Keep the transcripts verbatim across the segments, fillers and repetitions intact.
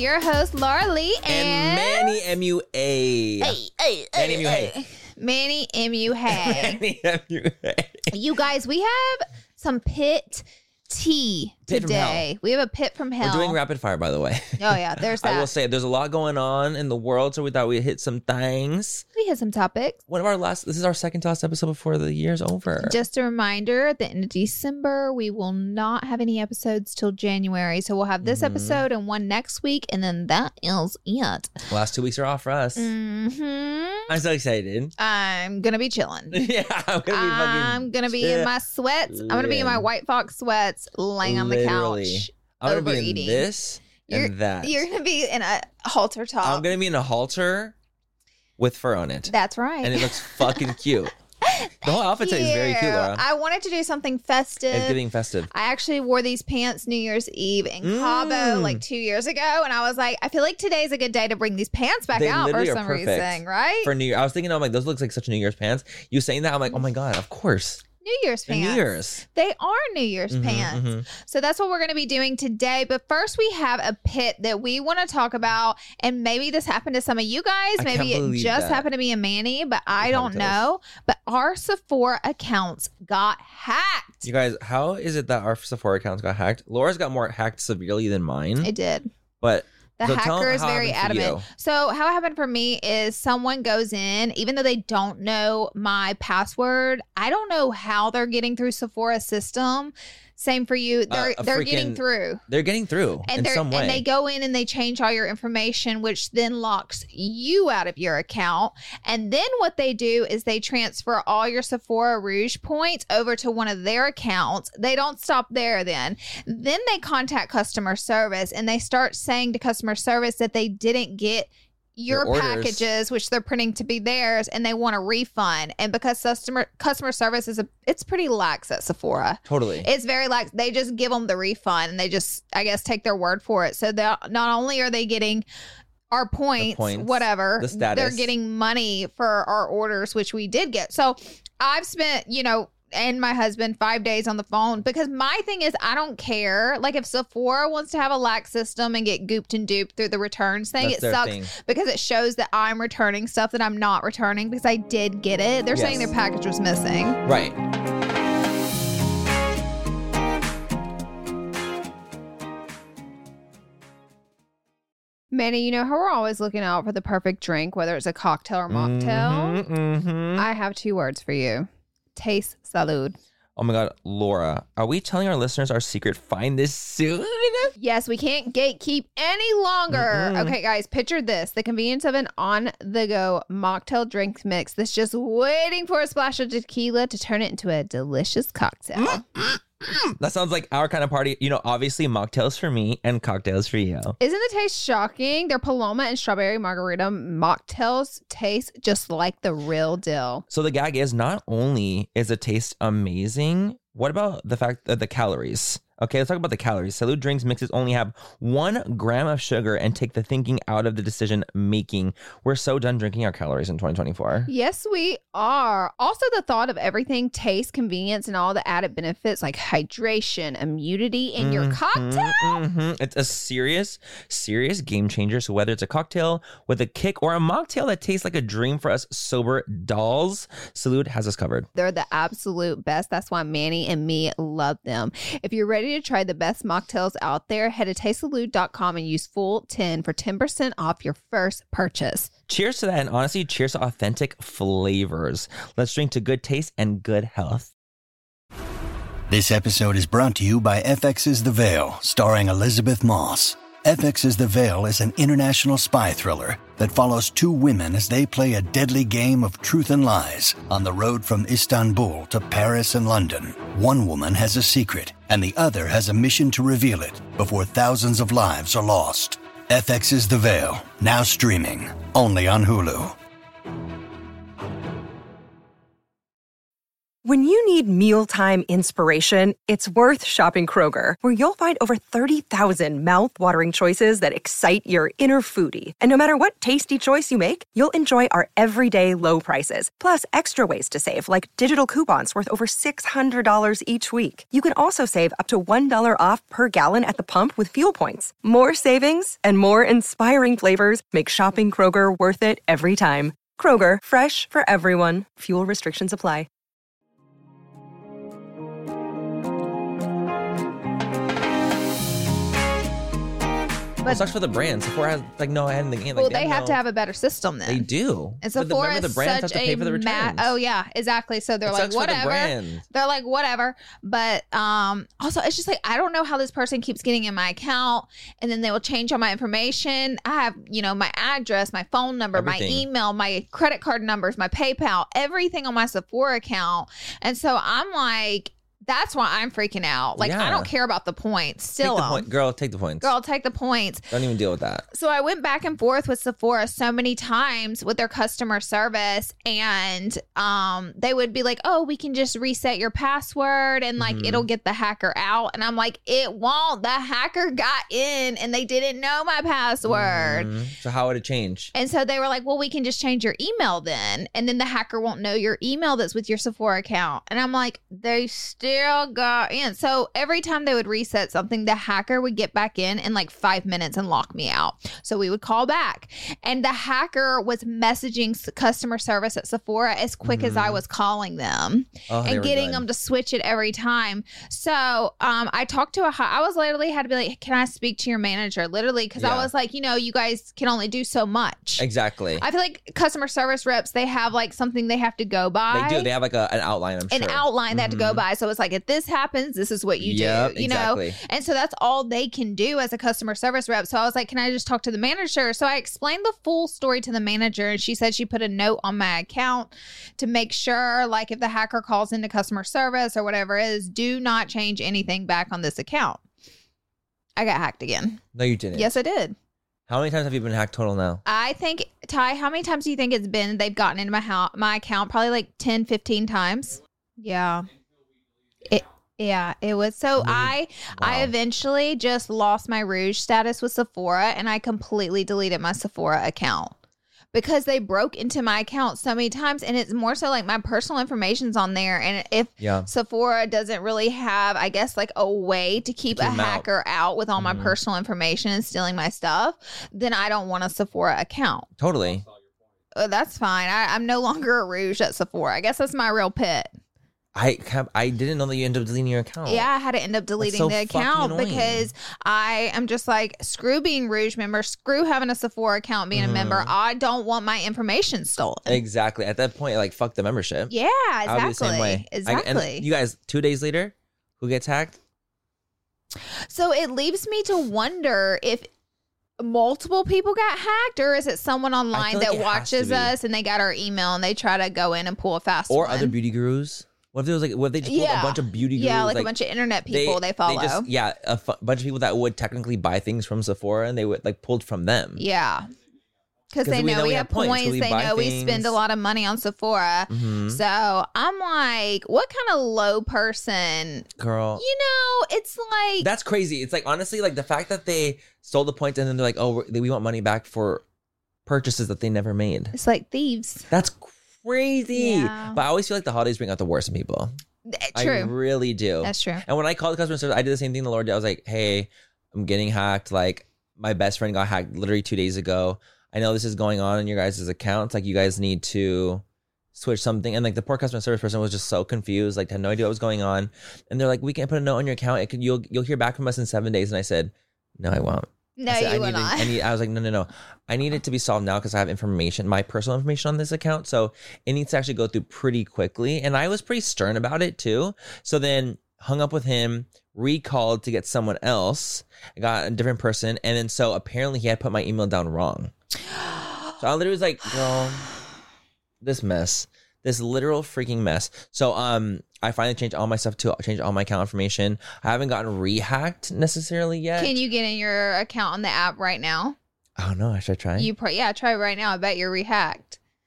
your host, Laura Lee. And, and Manny M U A. Hey, hey, Manny M U A. Manny M U A. Manny M U A. You guys, we have some pit tea Pit from today. hell. We have a pit from hell. We're doing rapid fire, by the way. Oh, yeah. There's that. I will say, there's a lot going on in the world, so we thought we'd hit some things. We hit some topics. One of our last, this is our second to last episode before the year's over. Just a reminder, at the end of December, we will not have any episodes till January. So we'll have this Mhm. episode and one next week, and then that is it. Last two weeks are off for us. Mm-hmm. I'm so excited. I'm going to be chilling. Yeah, I'm gonna be fucking. I'm going to be in my sweats. I'm going to be in my White Fox sweats, laying on the Literally. couch. I'm gonna be in overeating. this You're, and that. You're going to be in a halter top. I'm gonna be in a halter with fur on it, That's right. and it looks fucking cute. The whole outfit today is very cute, Laura. I wanted to do something festive. It's getting festive. I actually wore these pants New Year's Eve in Mm. Cabo like two years ago. And I was like, I feel like today's a good day to bring these pants back They out for literally are some perfect reason, right? For New Year, I was thinking, I'm like, those look like such New Year's pants. You saying that, I'm like, oh my god, of course. New Year's They're pants. New Year's. They are New Year's Mhm, pants. mhm. So that's what we're going to be doing today. But first, we have a pit that we want to talk about. And maybe this happened to some of you guys. I Maybe can't it believe just that. happened to me and Manny, but I It don't happened to us. know. But our Sephora accounts got hacked. You guys, how is it that our Sephora accounts got hacked? Laura's got more hacked severely than mine. It did. But The so tell hacker them is how it very happened for adamant. you. So how it happened for me is someone goes in, even though they don't know my password, I don't know how they're getting through Sephora's system. Same for you. They're a they're getting freaking- through. They're getting through And in they're some way. and they go in and they change all your information, which then locks you out of your account. And then what they do is they transfer all your Sephora Rouge points over to one of their accounts. They don't stop there then. Then they contact customer service and they start saying to customer service that they didn't get your, Your orders. packages, which they're printing to be theirs, and they want a refund. And because customer customer service is a it's pretty lax at Sephora. Totally. It's very lax. They just give them the refund and they just, I guess, take their word for it. So that not only are they getting our points, points, whatever, the status. they're getting money for our orders, which we did get. So I've spent, you know, and my husband five days on the phone because my thing is I don't care. Like if Sephora wants to have a lax system and get gooped and duped through the returns thing, That's it their sucks thing. because it shows that I'm returning stuff that I'm not returning because I did get it. They're saying Yes. their package was missing. Right. Manny, you know how we're always looking out for the perfect drink, whether it's a cocktail or mocktail? Mhm, mhm. I have two words for you. Taste salud. Oh my god, Laura, are we telling our listeners our secret? Find this soon. Yes, we can't gatekeep any longer. Mm-mm. Okay, guys, picture this. The convenience of an on-the-go mocktail drink mix that's just waiting for a splash of tequila to turn it into a delicious cocktail. That sounds like our kind of party. You know, obviously mocktails for me and cocktails for you. Isn't the taste shocking? Their Paloma and Strawberry Margarita mocktails taste just like the real deal. So the gag is not only is the taste amazing, what about the fact that the calories? Okay, let's talk about the calories. Salud drinks mixes only have one gram of sugar and take the thinking out of the decision making. We're so done drinking our calories in twenty twenty-four. Yes, we are. Also, the thought of everything, taste, convenience, and all the added benefits like hydration, immunity in your Mhm, cocktail. mhm. It's a serious, serious game changer. So whether it's a cocktail with a kick or a mocktail that tastes like a dream for us sober dolls, Salud has us covered. They're the absolute best. That's why Manny and me love them. If you're ready to try the best mocktails out there, head to taste salud dot com and use full ten for ten percent off your first purchase. Cheers to that, and honestly, cheers to authentic flavors. Let's drink to good taste and good health. This episode is brought to you by F X's The Veil, starring Elizabeth Moss. F X's The Veil is an international spy thriller that follows two women as they play a deadly game of truth and lies on the road from Istanbul to Paris and London. One woman has a secret, and the other has a mission to reveal it before thousands of lives are lost. F X's The Veil, now streaming, only on Hulu. When you need mealtime inspiration, it's worth shopping Kroger, where you'll find over thirty thousand mouth-watering choices that excite your inner foodie. And no matter what tasty choice you make, you'll enjoy our everyday low prices, plus extra ways to save, like digital coupons worth over six hundred dollars each week. You can also save up to one dollar off per gallon at the pump with fuel points. More savings and more inspiring flavors make shopping Kroger worth it every time. Kroger, fresh for everyone. Fuel restrictions apply. But it sucks for the brand. Sephora has like no hand in the game. Well, like, they, they have no, to have a better system then. They do. And But the- Sephora remember is the brands have such to pay a for the ma- returns. oh yeah, exactly. So they're It like sucks for the whatever. brand. They're like whatever. But um, also it's just like I don't know how this person keeps getting in my account, and then they will change all my information. I have you know my address, my phone number, Everything. my email, my credit card numbers, my PayPal, everything on my Sephora account, and so I'm like. That's why I'm freaking out. Like, Yeah. I don't care about the points. Still, Take the um, point. Girl, take the points. girl, take the points. Don't even deal with that. So I went back and forth with Sephora so many times with their customer service, and um, they would be like, "Oh, we can just reset your password, and like Mhm. it'll get the hacker out." And I'm like, "It won't. The hacker got in, and they didn't know my password." Mhm. So how would it change? And so they were like, "Well, we can just change your email then, and then the hacker won't know your email that's with your Sephora account." And I'm like, "They still got in." So every time they would reset something, the hacker would get back in in like five minutes and lock me out. So we would call back, and the hacker was messaging s- customer service at Sephora as quick as I was calling them Oh, they and were getting good. them to switch it every time. So um, I talked to a, hi- I was literally had to be like, "Can I speak to your manager?" Literally, because I Yeah. was like, you know, you guys can only do so much. Exactly. I feel like customer service reps, they have like something they have to go by. They do. They have like a, an outline, I'm an sure. outline they have to go Mhm. by. So it's like, if this happens, this is what you Yep, do, you exactly. know? And so that's all they can do as a customer service rep. So I was like, can I just talk to the manager? So I explained the full story to the manager, and she said she put a note on my account to make sure, like, if the hacker calls into customer service or whatever it is, do not change anything back on this account. I got hacked again. No, you didn't. Yes, I did. How many times have you been hacked total now? I think, Ty, how many times do you think it's been they've gotten into my house, my account? Probably like ten, fifteen times. Yeah. It yeah, it was so I I Wow. eventually just lost my Rouge status with Sephora, and I completely deleted my Sephora account because they broke into my account so many times, and it's more so like my personal information's on there, and if Yeah. Sephora doesn't really have, I guess, like a way to keep keep a 'em out. hacker out with all my Mhm. personal information and stealing my stuff, then I don't want a Sephora account. Totally. Uh, that's fine. I, I'm no longer a Rouge at Sephora. I guess that's my real pit. I have, I didn't know that you ended up deleting your account. Yeah, I had to end up deleting so the fucking account annoying. because I am just like, screw being Rouge member, screw having a Sephora account, being a member. Mhm. I don't want my information stolen. Exactly. At that point, like, fuck the membership. Yeah, I would be exactly. the same way. I- Exactly. and you guys, two days later, who gets hacked? So it leaves me to wonder if multiple people got hacked, or is it someone online feel like that it has watches to be. us and they got our email and they try to go in and pull a fast Or one? other beauty gurus? What if there was like, what if they just pulled Yeah. a bunch of beauty gurus? Yeah, like, a bunch of internet people they, follow. just, yeah, a fu- bunch of people that would technically buy things from Sephora, and they would like pulled from them. Yeah. Because 'Cause they we know, we have points. we They buy know we spend things. a lot of money on Sephora. Mhm. So I'm like, what kind of low person? Girl. You know, it's like, That's crazy. It's like, honestly, like the fact that they stole the points and then they're like, oh, we're- we want money back for purchases that they never made. it's like thieves. That's crazy. Yeah. But I always feel like the holidays bring out the worst in people. Eh, I True. really do. That's true. And when I called customer service, I did the same thing the Lord did. I was like, hey, I'm getting hacked. Like, my best friend got hacked literally two days ago. I know this is going on in your guys' accounts. Like, you guys need to switch something. And like the poor customer service person was just so confused, like had no idea what was going on. And they're like, we can't put a note on your account. It could, you'll you'll hear back from us in seven days. And I said, no, I won't. No, I said, you I will need to- not. I, need, I was like, no, no, no. I need it to be solved now because I have information, my personal information on this account. So it needs to actually go through pretty quickly. And I was pretty stern about it too. So then hung up with him, recalled to get someone else. I got a different person. And then so apparently he had put my email down wrong. So I literally was like, girl, this mess. This literal freaking mess. So um, I finally changed all my stuff to change all my account information. I haven't gotten re-hacked necessarily yet. Can you get in your account on the app right now? Oh no, I should try. You pro- yeah, try right now. I bet you're rehacked.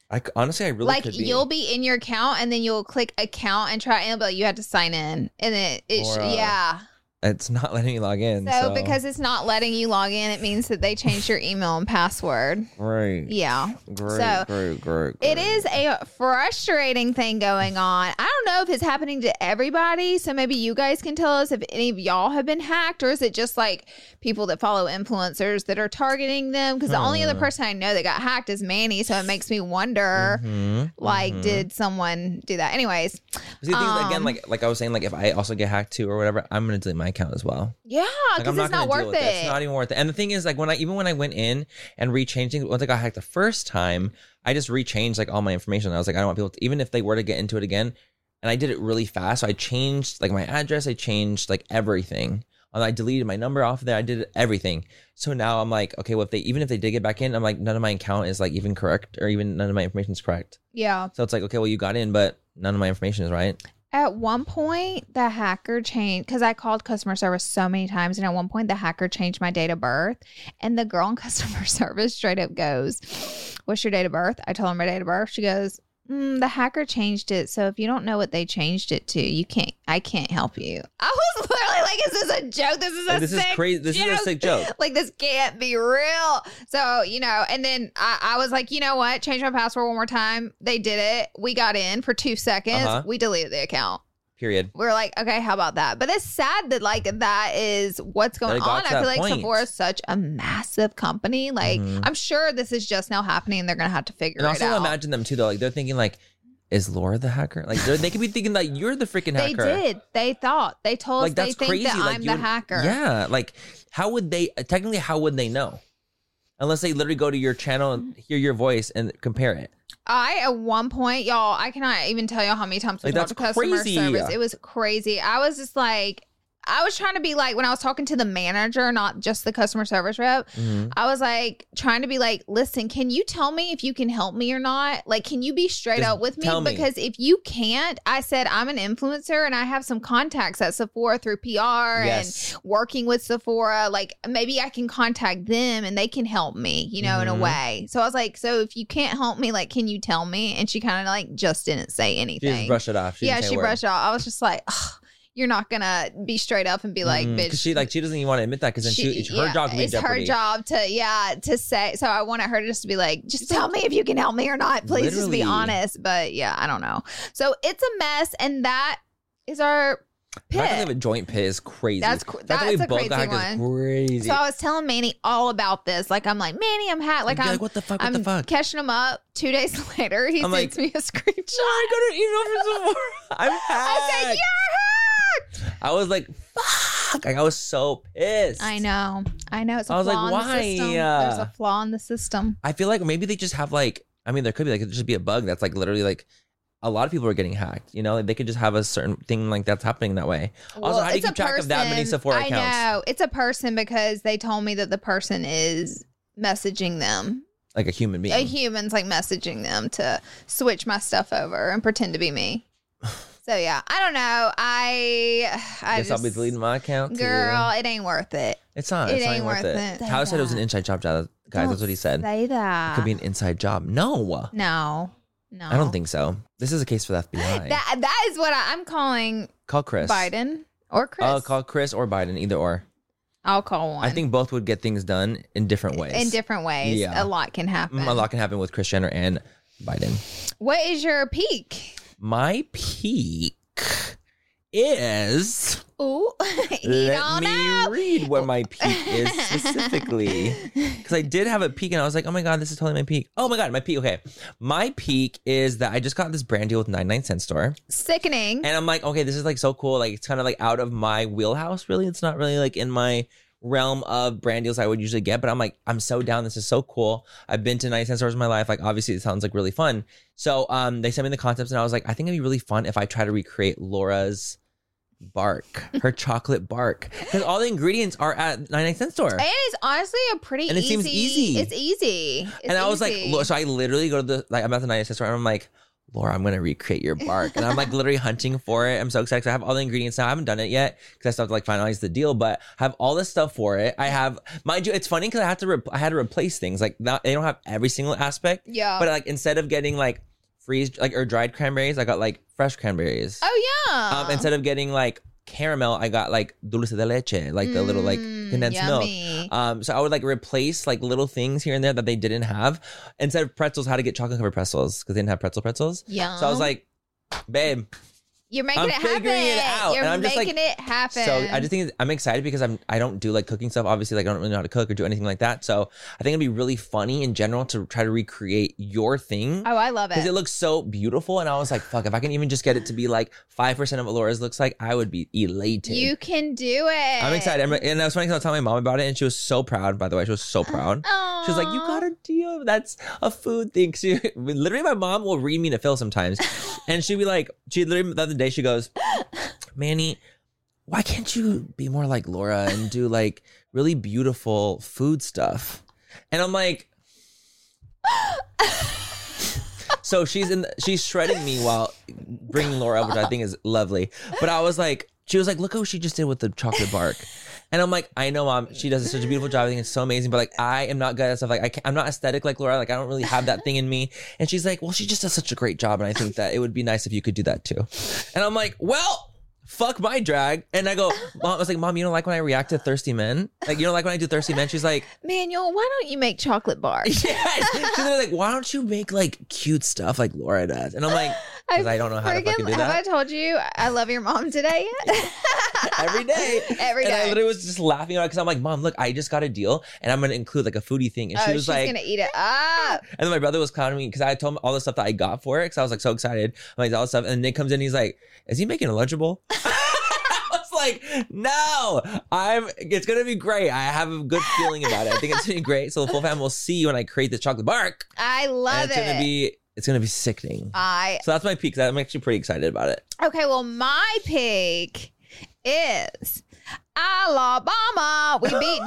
I c- honestly, I really like could be. you'll be in your account and then you'll click account and try and but you have to sign in and it, it sh- Or, uh, yeah. It's not letting me log in. So, So, because it's not letting you log in, it means that they changed your email and password. Great. Yeah. Great, So, great, great, It great. is a frustrating thing going on. I don't know if it's happening to everybody. So maybe you guys can tell us if any of y'all have been hacked, or is it just like people that follow influencers that are targeting them? Because the only other person I know that got hacked is Manny. So it makes me wonder, Mhm, like, mhm. did someone do that? Anyways. See, the thing is, again, um, like like I was saying, like if I also get hacked too or whatever, I'm gonna delete my account as well. Yeah, Like because I'm it's not not gonna deal worth with it. it. It's not even worth it. And the thing is, like when I even when I went in and rechanged things, once I got hacked the first time, I just rechanged like all my information. I was like, I don't want people to, even if they were to get into it again, and I did it really fast. So I changed like my address, I changed like everything. And I deleted my number off of there. I did everything. So now I'm like, okay, well, if they even if they did get back in, I'm like, none of my account is like even correct, or even none of my information is correct. Yeah. So it's like, okay, well, you got in, but none of my information is right. At one point, the hacker changed, because I called customer service so many times. And at one point, the hacker changed my date of birth. And the girl in customer service straight up goes, "What's your date of birth?" I told her my date of birth. She goes, mm, the hacker changed it. So if you don't know what they changed it to, you can't, I can't help you. I was literally like, is this a joke? This is a Like, this is sick crazy. This joke. is a sick joke. Like, this can't be real. So, you know, and then I, I was like, you know what? Change my password one more time. They did it. We got in for two seconds. Uh-huh. We deleted the account. Period. We're like, okay, how about that? But it's sad that like that is what's going That it got on. to I feel that like point. Sephora is such a massive company. Like, Mhm. I'm sure this is just now happening and they're going to have to figure And it also out. imagine them too, though. Like they're thinking, like, is Laura the hacker? Like they're, they could be thinking that you're the freaking They hacker. did. They thought. They told Like us they that's think crazy. that Like I'm you the would- hacker. Yeah. Like how would they? Technically, how would they know? Unless they literally go to your channel and hear your voice and compare it. I, at one point, y'all, I cannot even tell y'all how many times we Like, talked that's to customer crazy. service. It was crazy. I was just like, I was trying to be like, when I was talking to the manager, not just the customer service rep, Mhm. I was like, trying to be like, listen, can you tell me if you can help me or not? Like, can you be straight Just up with me? tell me. Because if you can't, I said, I'm an influencer and I have some contacts at Sephora through P R Yes. and working with Sephora. Like, maybe I can contact them and they can help me, you know, in a Mhm. way. So I was like, so if you can't help me, like, can you tell me? And she kind of like just didn't say She anything. just brushed it off. She yeah, didn't say a she word. brushed it off. I was just like, ugh, you're not gonna be straight up and be like, Mhm. bitch. 'Cause she like she doesn't even want to admit that because then she, it's her yeah, job to be in it's jeopardy. her job to yeah to say. So I wanted her just to be like, just tell me if you can help me or not. Please just be Literally. honest. But yeah, I don't know. So it's a mess, and that is our The fact that they have pit. a joint pit is crazy. That's cr- The fact that we that's a both crazy got hacked is one. Crazy. So I was telling Manny all about this. Like I'm like, Manny, I'm hacked. Like You're I'm like, what the fuck? What I'm the fuck? catching him up. Two days later, he I'm sends like, me a screenshot. I got an email from Sephora. I'm hacked. I said, you're hacked. I was like, fuck. Like, I was so pissed. I know. I know. It's a I was flaw like, in why? the system. There's a flaw in the system. I feel like maybe they just have like, I mean, there could be like, it could just be a bug that's like literally like, a lot of people are getting hacked. You know, like they could just have a certain thing like that's happening that way. Also, Well, how do you it's keep a track of that many person- Sephora I accounts? know. It's a person because they told me that the person is messaging them. Like a human being. A human's like messaging them to switch my stuff over and pretend to be me. So yeah, I don't know. I I guess just, I'll be deleting my account too. girl, it ain't worth it. It's not. it It's not ain't even worth worth it. it. Tyler Say said it was an that. inside job, guys. Don't That's what he said. Say It that. could be an inside job. No. no, no. I don't think so. This is a case for the F B I. that. That is what I, I'm calling Call Chris. Biden or Chris. Oh, call Chris or Biden, either or. I'll call one. I think both would get things done in different ways. in different ways. Yeah. A lot can happen. Mm, A lot can happen with Kris Jenner and Biden. What is your peak? My peak is. Ooh, you Let don't me know. read what my peak is specifically. Because I did have a peak and I was like, oh my God, this is totally my peak. Oh my God, my peak. Okay. My peak is that I just got this brand deal with ninety-nine cent store. Sickening. And I'm like, okay, this is like so cool. Like it's kind of like out of my wheelhouse, really. It's not really like in my realm of brand deals I would usually get. But I'm like, I'm so down. This is so cool. I've been to ninety cent stores in my life. Like obviously it sounds like really fun. So um, they sent me the concepts and I was like, I think it'd be really fun if I try to recreate Laura's bark, her chocolate bark. Because all the ingredients are at ninety-nine cent store. And it's honestly a pretty And it easy. seems easy. It's easy. It's and I was like, easy. lo- so I literally go to the, like, I'm at the ninety cent store and I'm like, Laura, I'm going to recreate your bark. And I'm like literally hunting for it. I'm so excited. I have all the ingredients now. I haven't done it yet because I still have to like finalize the deal, but I have all this stuff for it. I have, mind you, it's funny because I have to, re- I had to replace things. Like not, they don't have every single aspect. Yeah. But like instead of getting like freeze, like or dried cranberries, I got like fresh cranberries. Oh yeah. Um, instead of getting like caramel, I got like dulce de leche, like the little like condensed yummy. milk. Um, so I would like replace like little things here and there that they didn't have. Instead of pretzels, I had to get chocolate covered pretzels because they didn't have pretzel pretzels. Yeah. So I was like, babe, You're making I'm it happen. figuring it out. You're And I'm just making like- it happen. so I just think I'm excited because I'm I don't do like cooking stuff. Obviously, like I don't really know how to cook or do anything like that. So I think it'd be really funny in general to try to recreate your thing. Oh, I love Because it. it looks so beautiful. And I was like, fuck, if I can even just get it to be like five percent of what Laura's looks like, I would be elated. You can do it. I'm excited. I'm, and I was funny because I was telling my mom about it and she was so proud, by the way. She was so proud. She was like, you got a deal. That's a food thing. She, literally, my mom will read me to Phil sometimes. And she'd be like, she literally, the other day, she goes, Manny, why can't you be more like Laura and do like really beautiful food stuff? And I'm like, so she's in, the, she's shredding me while bringing Laura up, which I think is lovely. But I was like, she was like, look what she just did with the chocolate bark. And I'm like, I know, Mom, she does such a beautiful job. I think it's so amazing. But like, I am not good at stuff. Like, I can't, I'm not aesthetic like Laura. Like, I don't really have that thing in me. And she's like, well, she just does such a great job. And I think that it would be nice if you could do that too. And I'm like, well, fuck my drag. And I go, Mom, I was like, Mom, you don't like when I react to thirsty men? Like, you don't like when I do thirsty men? She's like, Manuel, why don't you make chocolate bars? yes. She's like, why don't you make like cute stuff like Laura does? And I'm like, because I, I don't know how to fucking do have that. I told you I love your mom today yet? Every day. Every And I day. literally was just laughing at it because I'm like, Mom, look, I just got a deal and I'm going to include like a foodie thing. And Oh, she was she's like, gonna eat it up. and then my brother was clowning me because I told him all the stuff that I got for it because I was like so excited. I'm like, all this stuff. And Nick comes in, he's like, is he making it lunchable? I was like, no, I'm, it's going to be great. I have a good feeling about it. I think it's going to be great. So the full family will see when I create this chocolate bark. I love and it's it. going to be, it's going to be sickening. I So that's my peak. I'm actually pretty excited about it. okay. Well, my pick is Alabama. We beat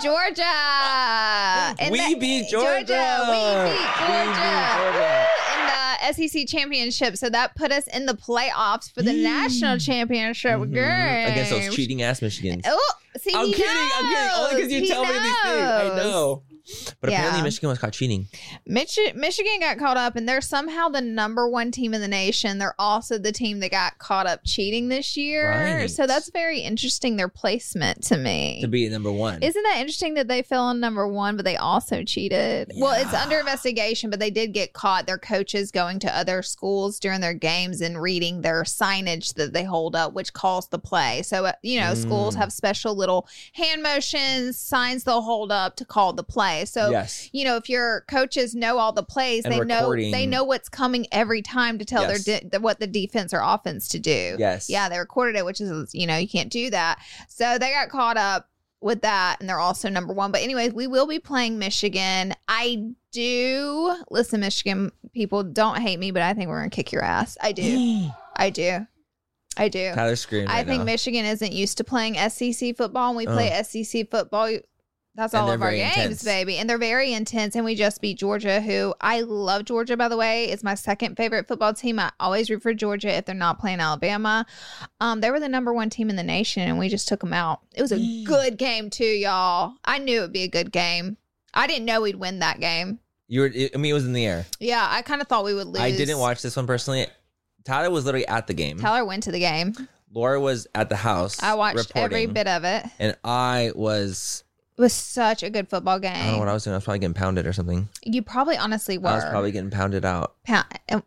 Georgia. In We the- beat Georgia. We beat Georgia. We beat Georgia. In the S E C championship. So that put us in the playoffs for the national championship Mhm. game Against those cheating ass Michigans. Oh, see, I'm he kidding. I'm kidding. Only because you knows. tell He me these things. I knows. know. But Yeah. apparently Michigan was caught cheating. Michi- Michigan got caught up, and they're somehow the number one team in the nation. They're also the team that got caught up cheating this year. Right. So that's very interesting, their placement to me. To be number one. Isn't that interesting that they fell on number one, but they also cheated? Well, it's Yeah. under investigation, but they did get caught. Their coaches going to other schools during their games and reading their signage that they hold up, which calls the play. So, uh, you know, schools Mm. have special little hand motions, signs they'll hold up to call the play. So, Yes. you know, if your coaches know all the plays, And they recording. know they know what's coming every time to tell Yes. their de- what the defense or offense to do. Yes. Yeah, they recorded it, which is, you know, you can't do that. So they got caught up with that, and they're also number one. But anyways, we will be playing Michigan. I do listen, Michigan people, don't hate me, but I think we're gonna kick your ass. I do. I do. I do. Tyler's screaming I right think now. Michigan isn't used to playing S E C football, and we play Uh. S E C football. That's And all they're of our very games, intense. baby. And they're very intense. And we just beat Georgia, who I love Georgia, by the way. It's my second favorite football team. I always root for Georgia if they're not playing Alabama. Um, they were the number one team in the nation, and we just took them out. It was a good game, too, y'all. I knew it would be a good game. I didn't know we'd win that game. You were, I mean, it was in the air. Yeah, I kind of thought we would lose. I didn't watch this one personally. Tyler was literally at the game. Tyler went to the game. Laura was at the house. I watched every reporting, bit of it. And I was, It was such a good football game. I don't know what I was doing. I was probably getting pounded or something. You probably honestly were. I was probably getting pounded out. Pound-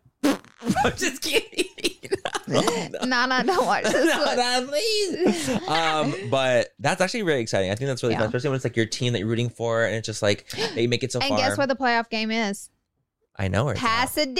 I'm just kidding. no, no. Nana, don't watch this No, one. no, please. Um, but that's actually really exciting. I think that's really Yeah. fun, especially when it's like your team that you're rooting for, and it's just like they make it so And far. guess what the playoff game is? I know where it's at. Pasadena,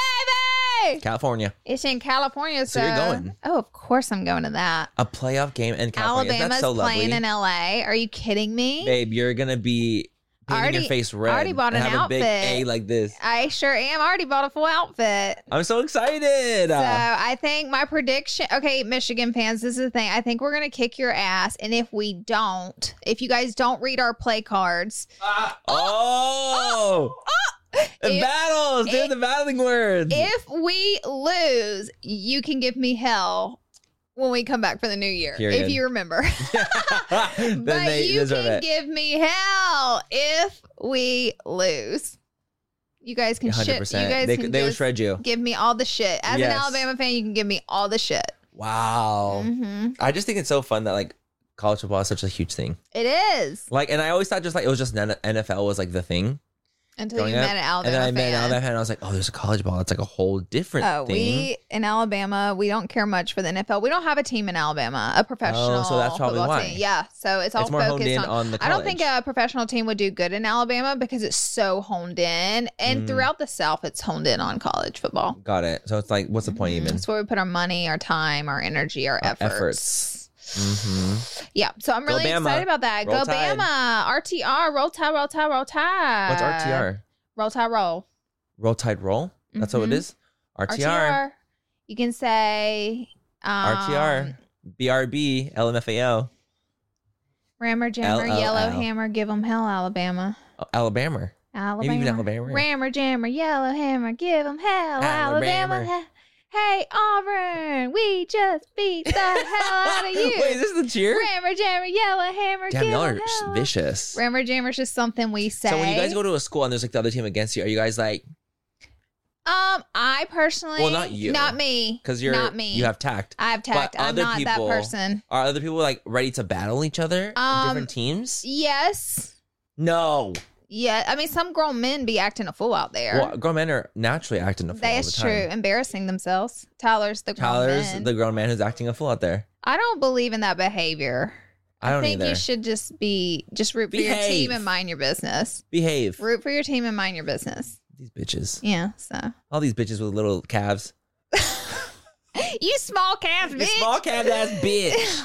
baby! California. It's in California, so, So you're going. Oh, of course I'm going to that. A playoff game in California. Isn't that Alabama's so playing lovely? in L A. Are you kidding me? Babe, you're gonna be painting Already- your face red. already bought and an have a big outfit. A like this. I sure am. I already bought a full outfit. I'm so excited. So I think my prediction, okay, Michigan fans, this is the thing. I think we're going to kick your ass. And if we don't, if you guys don't read our play cards, oh, The If- battles, dude, if- the battling words. If we lose, you can give me hell when we come back for the new year, Period. if you remember. Then But they you deserve can it. give me hell if we lose. You guys can one hundred shit. You percent. guys They, can they would just shred you. give me all the shit. As Yes. an Alabama fan, you can give me all the shit. Wow. hmm I just think it's so fun that like college football is such a huge thing. It is. Like, and I always thought just like it was just N F L was like the thing. Until growing you up. met an Alabama And then I met fan. an Alabama fan and I was like, oh, there's a college ball. It's like a whole different Oh, thing. we in Alabama, we don't care much for the N F L. We don't have a team in Alabama, a professional Oh, so that's probably football why. team. Yeah, so it's all It's more honed focused in on. on the I don't think college. a professional team would do good in Alabama because it's so honed in, and Mm. throughout the South, it's honed in on college football. Got it. So it's like, what's the point even? That's where we put our money, our time, our energy, our Our efforts. efforts. Mm-hmm. Yeah, so I'm Go really Bama. excited about that. Roll Go Tide. Bama, R T R, roll tide, roll tide, roll tide. What's R T R? Roll tide, roll. Roll Tide Roll? That's what Mhm. it is? R T R. R T R. You can say um, R T R. B R B. L M F A O. Rammer, jammer, L L L. yellow hammer, give them hell, Alabama. Oh, Alabama. Alabama. Maybe even Alabama. Rammer, jammer, yellow hammer, give them hell, Alabama. Alabama. Hey, Auburn, we just beat the hell out of you. Wait, is this the cheer? Rammer, jammer, yellow hammer, Damn, give y'all them are hell. vicious. Rammer, jammer is just something we say. So when you guys go to a school and there's like the other team against you, are you guys like, um, I personally, Well, not you. not me, because you're, not me. you have tact. I have tact. But I'm other not people- that person. Are other people like ready to battle each other in Um, different teams? Yes. No. Yeah, I mean, some grown men be acting a fool out there. Well, grown men are naturally acting a fool all the That's time. true. Embarrassing themselves. Tyler's the grown Tyler's man. the grown man who's acting a fool out there. I don't believe in that behavior. I don't think either. you should just be just root for your Behave. team and mind your business. Behave. Root for your team and mind your business. These bitches. Yeah. So All these bitches with little calves. you small calf You bitch. small calf ass bitch.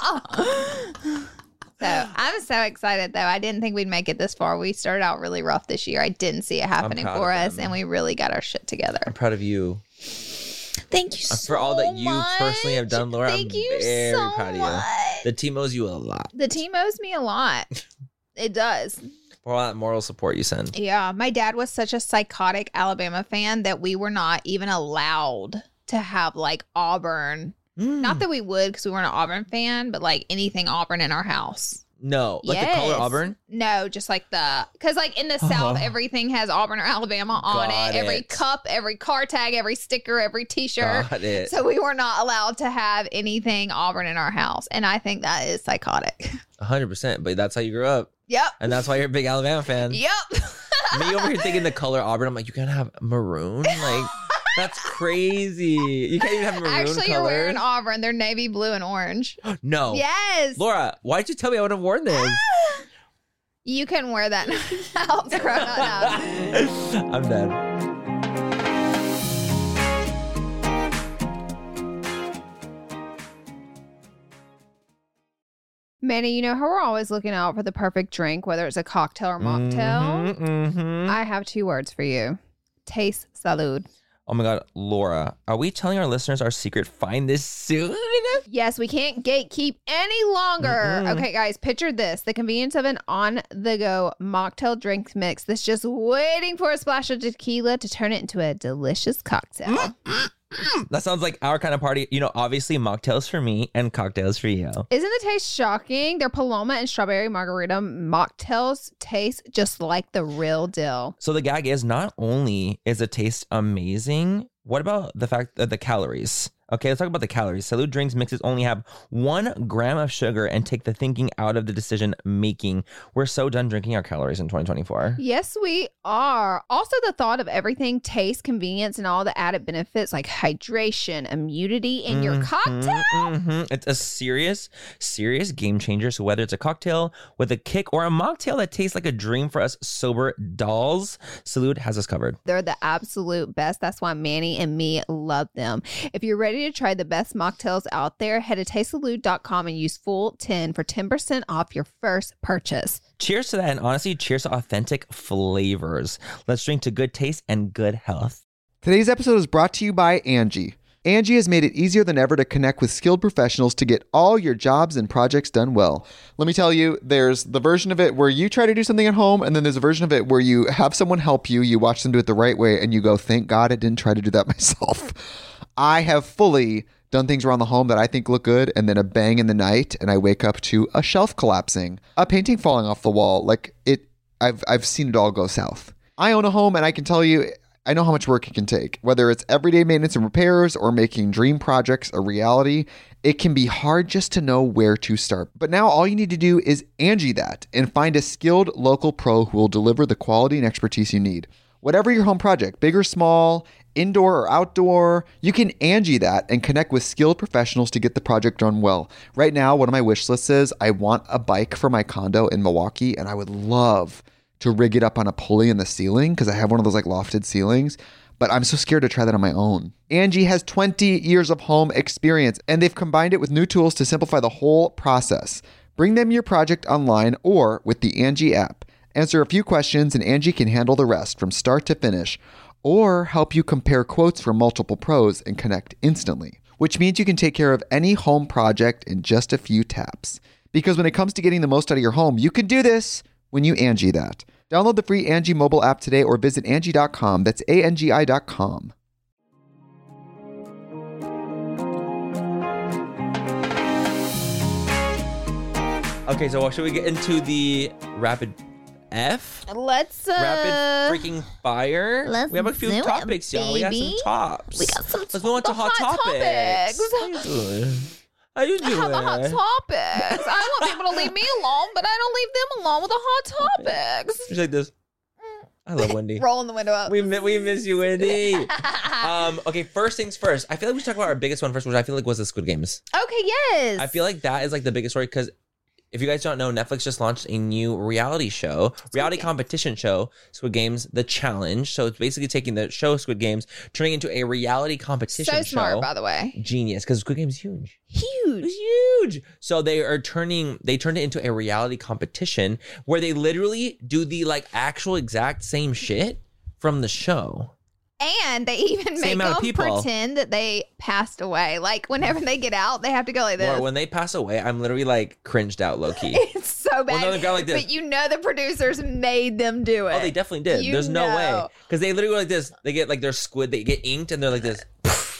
So I'm so excited though. I didn't think we'd make it this far. We started out really rough this year. I didn't see it happening proud for of us, them. and we really got our shit together. I'm proud of you. Thank you so For all that you personally have much. done, Laura, Thank I'm you very so proud of you. much. The team owes you a lot The team owes me a lot. It does. for all that moral support you send. Yeah. My dad was such a psychotic Alabama fan that we were not even allowed to have like Auburn. Mm. Not that we would because we weren't an Auburn fan, but like anything Auburn in our house. No, like the color Yes. Auburn. No, just like the because like in the South, Oh. everything has Auburn or Alabama on Got it. Every it. cup, every car tag, every sticker, every T-shirt. Got it. So we were not allowed to have anything Auburn in our house, and I think that is psychotic. one hundred percent. But that's how you grew up, Yep. and that's why you're a big Alabama fan. Yep. Me over here thinking the color Auburn. I'm like, you can't have maroon. Like that's crazy. You can't even have maroon Actually, you're colors. wearing Auburn. They're navy blue and orange. No. Yes. Laura, why'd you tell me I would have worn this? You can wear that. I'll throw that out. I'm dead. Manny, you know how we're always looking out for the perfect drink, whether it's a cocktail or mocktail? Mhm, mhm. I have two words for you. Taste salud. Oh my God, Laura, are we telling our listeners our secret find this soon? Yes, we can't gatekeep any longer. Mm-mm. Okay, guys, picture this. The convenience of an on-the-go mocktail drink mix that's just waiting for a splash of tequila to turn it into a delicious cocktail. That sounds like our kind of party. You know, obviously mocktails for me and cocktails for you. Isn't the taste shocking? Their Paloma and strawberry margarita mocktails taste just like the real deal. So the gag is not only is the taste amazing, what about the fact that the calories? Okay, let's talk about the calories. Salud drinks mixes only have one gram of sugar and take the thinking out of the decision making. We're so done drinking our calories in twenty twenty-four. Yes, we are. Also, the thought of everything, taste, convenience, and all the added benefits like hydration, immunity in your Mhm, cocktail. mhm. It's a serious, serious game changer. So whether it's a cocktail with a kick or a mocktail that tastes like a dream for us sober dolls, Salud has us covered. They're the absolute best. That's why Manny and me love them. If you're ready to try the best mocktails out there, head to taste salud dot com and use full ten for ten percent off your first purchase. Cheers to that, and honestly, cheers to authentic flavors. Let's drink to good taste and good health. Today's episode is brought to you by Angie. Angie has made it easier than ever to connect with skilled professionals to get all your jobs and projects done well. Let me tell you, there's the version of it where you try to do something at home, and then there's a version of it where you have someone help you, you watch them do it the right way, and you go, thank God I didn't try to do that myself. I have fully done things around the home that I think look good, and then a bang in the night, and I wake up to a shelf collapsing, a painting falling off the wall. Like it, I've I've seen it all go south. I own a home, and I can tell you, I know how much work it can take. Whether it's everyday maintenance and repairs or making dream projects a reality, it can be hard just to know where to start. But now all you need to do is Angie that and find a skilled local pro who will deliver the quality and expertise you need. Whatever your home project, big or small, indoor or outdoor, you can Angie that and connect with skilled professionals to get the project done well. Right now, one of my wish lists is I want a bike for my condo in Milwaukee, and I would love to rig it up on a pulley in the ceiling because I have one of those like lofted ceilings, but I'm so scared to try that on my own. Angie has twenty years of home experience, and they've combined it with new tools to simplify the whole process. Bring them your project online or with the Angie app. Answer a few questions and Angie can handle the rest from start to finish, or help you compare quotes from multiple pros and connect instantly, which means you can take care of any home project in just a few taps. Because when it comes to getting the most out of your home, you can do this when you Angie that. Download the free Angie mobile app today or visit Angie dot com. That's A N G I dot com. Okay, so should we get into the rapid F? Let's uh Rapid freaking fire. let's we have a few do it, topics, y'all. We got some baby. tops. We got some Let's move on to the hot, hot topics. topics. How you doing? How you doing? have the hot topics. I want people to leave me alone, but I don't leave them alone with the hot topics. Just like this. I love Wendy. Rolling the window up. We mi- we miss you, Wendy. um. Okay. First things first. I feel like we should talk about our biggest one first, which I feel like was the Squid Games. Okay, yes. I feel like that is like the biggest story because if you guys don't know, Netflix just launched a new reality show, reality competition show, Squid Games: The Challenge. So it's basically taking the show Squid Games, turning into a reality competition so smart, show. by the way. Genius, because Squid Game's huge. Huge. It's huge. So they are turning, they turned it into a reality competition where they literally do the like actual exact same shit from the show. And they even Same make amount of them people. pretend that they passed away. Like whenever they get out, they have to go like this. Or when they pass away, I'm literally like cringed out low key. It's so bad. no, they've got like this. But you know the producers made them do it. Oh, they definitely did. You There's no know. way. Because they literally go like this. They get like their squid, they get inked and they're like this.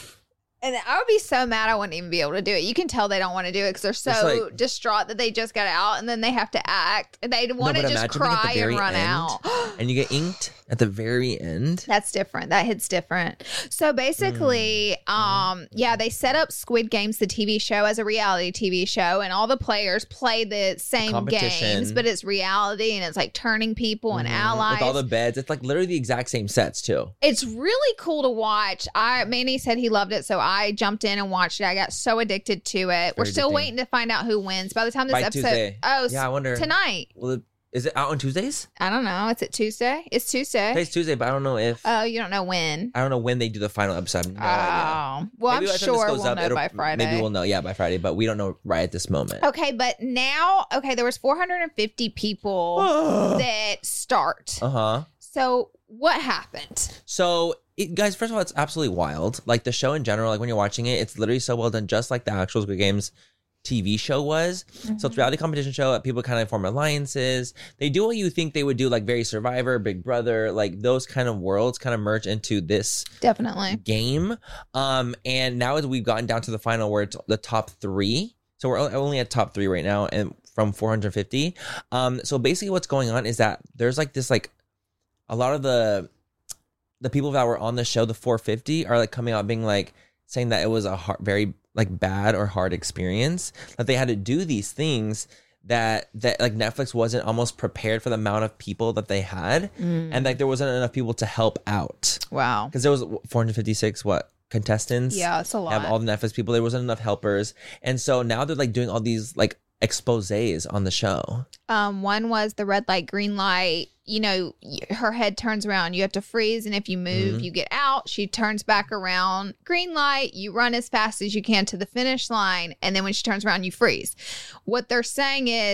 And I would be so mad I wouldn't even be able to do it. You can tell they don't want to do it because they're so It's like- distraught that they just got out and then they have to act. They want No, to but just imagine being at the cry very and run end. out. And you get inked at the very end. That's different. That hits different. So basically, Mm. um, yeah, they set up Squid Games, the T V show, as a reality T V show, and all the players play the same Competition. games, but it's reality and it's like turning people and Mhm. allies. With all the beds. It's like literally the exact same sets too. It's really cool to watch. I Manny said he loved it, so I jumped in and watched it. I got so addicted to it. We're Very still addicting. waiting to find out who wins. By the time this By episode, Tuesday. oh, Yeah, I wonder. tonight. Well, it- is it out on Tuesdays? I don't know. It's at Tuesday. It's Tuesday. Today's Tuesday, but I don't know if Oh, you don't know when. I don't know when they do the final episode. I have no idea. Oh, well, Maybe by I'm the time this sure goes we'll up, know it'll- by Friday. Maybe we'll know, yeah, by Friday, but we don't know right at this moment. Okay, but now, okay, there was four hundred fifty people that start. Uh huh. So what happened? So, it, guys, first of all, it's absolutely wild. Like the show in general, like when you're watching it, it's literally so well done, just like the actual Squid Games T V show was. Mm-hmm. So it's a reality competition show that people kind of form alliances. They do what you think they would do, like very Survivor, Big Brother, like those kind of worlds kind of merge into this Definitely. game. Um, and now as we've gotten down to the final where it's the top three. So we're only at top three right now and from four hundred fifty. Um, so basically what's going on is that there's like this, like a lot of the, the people that were on the show, the four fifty are like coming out being like saying that it was a hard, very like bad or hard experience, that they had to do these things that that like Netflix wasn't almost prepared for the amount of people that they had, Mm. and like there wasn't enough people to help out Wow. because there was four hundred fifty-six what contestants. Yeah, it's a lot. Have all the Netflix people. There wasn't enough helpers, and so now they're like doing all these like exposés on the show. Um, one was the red light, green light. You know, y- her head turns around. You have to freeze, and if you move, Mhm. you get out. She turns back around. Green light. You run as fast as you can to the finish line, and then when she turns around, you freeze. What they're saying is,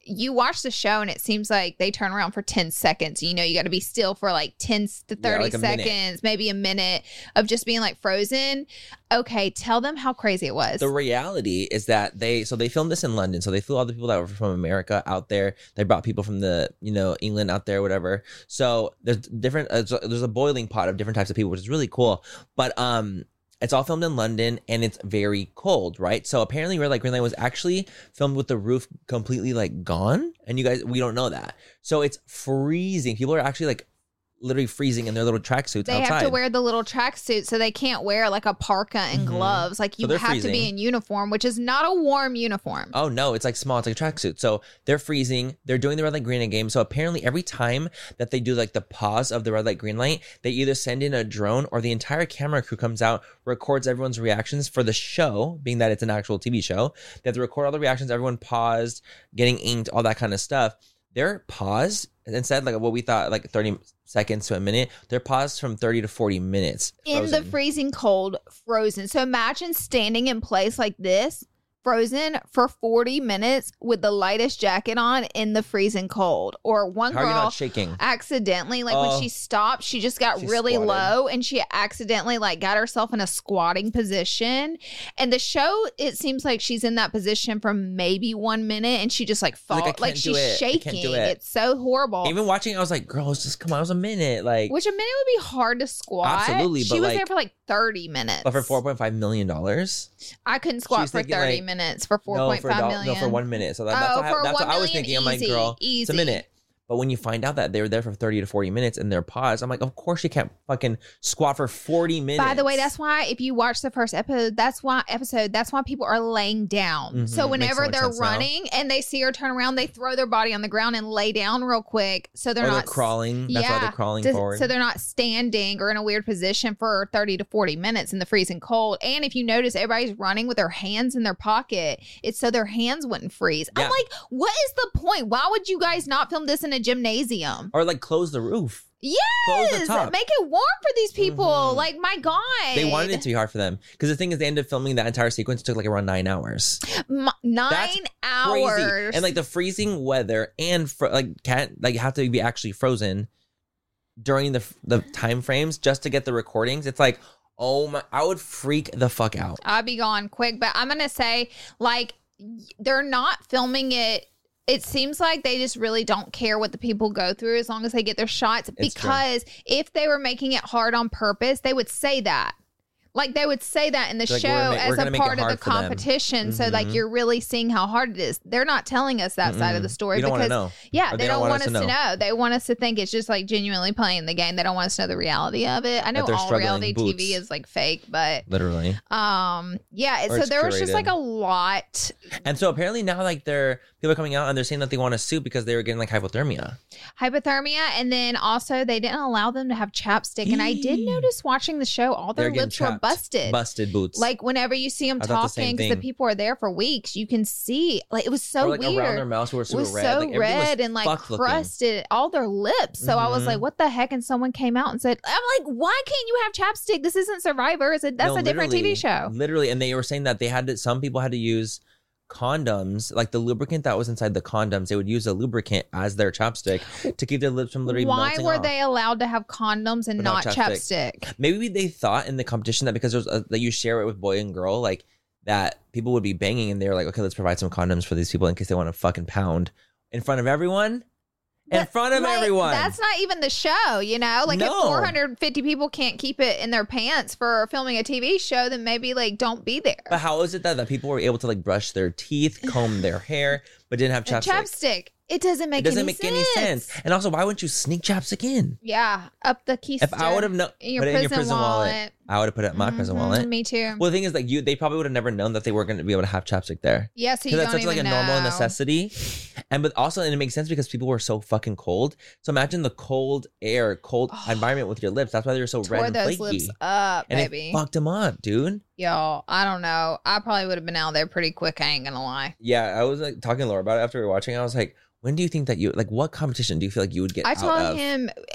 you watch the show and it seems like they turn around for ten seconds. You know, you got to be still for like ten to thirty yeah, like seconds, minute. maybe a minute of just being like frozen. Okay, tell them how crazy it was. The reality is that they, so they filmed this in London. So they flew all the people that were from America out there. They brought people from the, you know, England out there, whatever. So there's different, uh, there's a boiling pot of different types of people, which is really cool. But um, it's all filmed in London and it's very cold, right? So apparently Red Light Green Light was actually filmed with the roof completely like gone. And you guys, we don't know that. So it's freezing. People are actually like literally freezing in their little tracksuits they outside. have to wear the little tracksuit, so they can't wear like a parka and Mhm. gloves. Like you So they're have to freezing. be in uniform, which is not a warm uniform. Oh no, it's like small, it's like a tracksuit. So they're freezing. They're doing the red light, green light game. So apparently every time that they do like the pause of the red light, green light, they either send in a drone or the entire camera crew comes out, records everyone's reactions for the show, being that it's an actual T V show. They have to record all the reactions, everyone paused, getting inked, all that kind of stuff. They're paused instead, like what we thought, like thirty seconds to a minute. They're paused from thirty to forty minutes. In the frozen. freezing cold, frozen. So imagine standing in place like this, frozen for forty minutes with the lightest jacket on in the freezing cold. Or one How are you girl not shaking? accidentally, like Oh. when she stopped, she just got She really squatted. low and she accidentally like got herself in a squatting position. And the show, it seems like she's in that position for maybe one minute and she just like fall, Like, I like, can't do she's it. I can't shaking. do it. It's so horrible. Even watching, I was like, girls, just come on, it was a minute. Like, Which a minute would be hard to squat. Absolutely, She but, was like- there for like thirty minutes. but for four point five million dollars? I couldn't squat She's for thinking, thirty like, minutes for four No, point for five do- million. no, for one minute. So that, that's, Oh, what, I- for that's what one I was million, thinking. I'm like, easy, girl, it's a easy. minute. But when you find out that they were there for thirty to forty minutes and they're paused, I'm like, of course you can't fucking squat for forty minutes. By the way, that's why if you watch the first episode, that's why episode, that's why people are laying down. Mhm, So makes whenever so much they're sense now. running and they see her turn around, they throw their body on the ground and lay down real quick. So they're or not they're crawling. That's why they're crawling to- forward. So they're not standing or in a weird position for thirty to forty minutes in the freezing cold. And if you notice, everybody's running with their hands in their pocket. It's so their hands wouldn't freeze. Yeah. I'm like, what is the point? Why would you guys not film this in a gymnasium? or like close the roof. Close the Yes, top. make it warm for these people. Mhm. Like, my God. They wanted it to be hard for them because the thing is, they ended up filming that entire sequence. It took like around nine hours. M- nine That's hours. Crazy. And like the freezing weather and fr- like can't like have to be actually frozen during the the time frames just to get the recordings. It's like, oh my, I would freak the fuck out. I'll be gone quick, but I'm going to say, like, they're not filming it. It seems like they just really don't care what the people go through as long as they get their shots. It's true. Because if they were making it hard on purpose, they would say that. Like, they would say that in the Like, show we're ma- we're as gonna a make it part of the hard for them. competition. So, like, Mhm. you're really seeing how hard it is. They're not telling us that side of the Mm-mm. story You don't want to because, know. yeah, Or they, don't, want us to know. know. They want us to think it's just like genuinely playing the game. They don't want us to know the reality of it. I know they're all struggling reality T V boots. is like fake, but Literally. um, yeah. Or So it's there was just curated. like a lot. And so apparently now like they're people are coming out and they're saying that they want to sue because they were getting like hypothermia. Hypothermia, and then also they didn't allow them to have chapstick. And I did Eee. notice watching the show, all They're their getting lips were chapped. busted. Busted boots. Like whenever you see them I thought the same talking, because the thing. people are there for weeks, you can see like it was so or like weird. around their mouths were It super was red. so like, everything was red and like fucked looking. crusted all their lips. So I was Mhm. like, what the heck? And someone came out and said, I'm like, why can't you have chapstick? This isn't Survivor. It's a, that's No, a different T V literally- show. Literally, and they were saying that they had to, some people had to use condoms, like the lubricant that was inside the condoms. They would use a lubricant as their chapstick to keep their lips from literally Why melting were off. they allowed to have condoms and But not not chapstick? chapstick. Maybe they thought in the competition that because there's a, that you share it with boy and girl, like that people would be banging, and they were like, okay, let's provide some condoms for these people in case they want to fucking pound in front of everyone. In That- front of like, everyone. That's not even the show, you know? Like, No. if four hundred fifty people can't keep it in their pants for filming a T V show, then maybe, like, don't be there. But how is it that, that people were able to like brush their teeth, comb their hair, but didn't have And chapstick? chapstick. It doesn't make It doesn't any make sense. any sense. And also, why wouldn't you sneak chapstick in? Yeah, up the keister. If I would have known, in your put it in your prison prison wallet. wallet. I would have put it in my prison Mhm, wallet. Me too. Well, the thing is, like you, they probably would have never known that they were going to be able to have chapstick there. yeah, so you Because don't that's such even like a know. normal necessity, and but also, and it makes sense because people were so fucking cold. So imagine the cold air, cold Oh. environment with your lips. That's why they were so Tore red and those flaky. lips up, and baby. it fucked them up, dude. Yo, I don't know. I probably would have been out there pretty quick. I ain't gonna lie. Yeah, I was like talking to Laura about it after we were watching. I was like, when do you think that you like what competition do you feel like you would get I out told of? him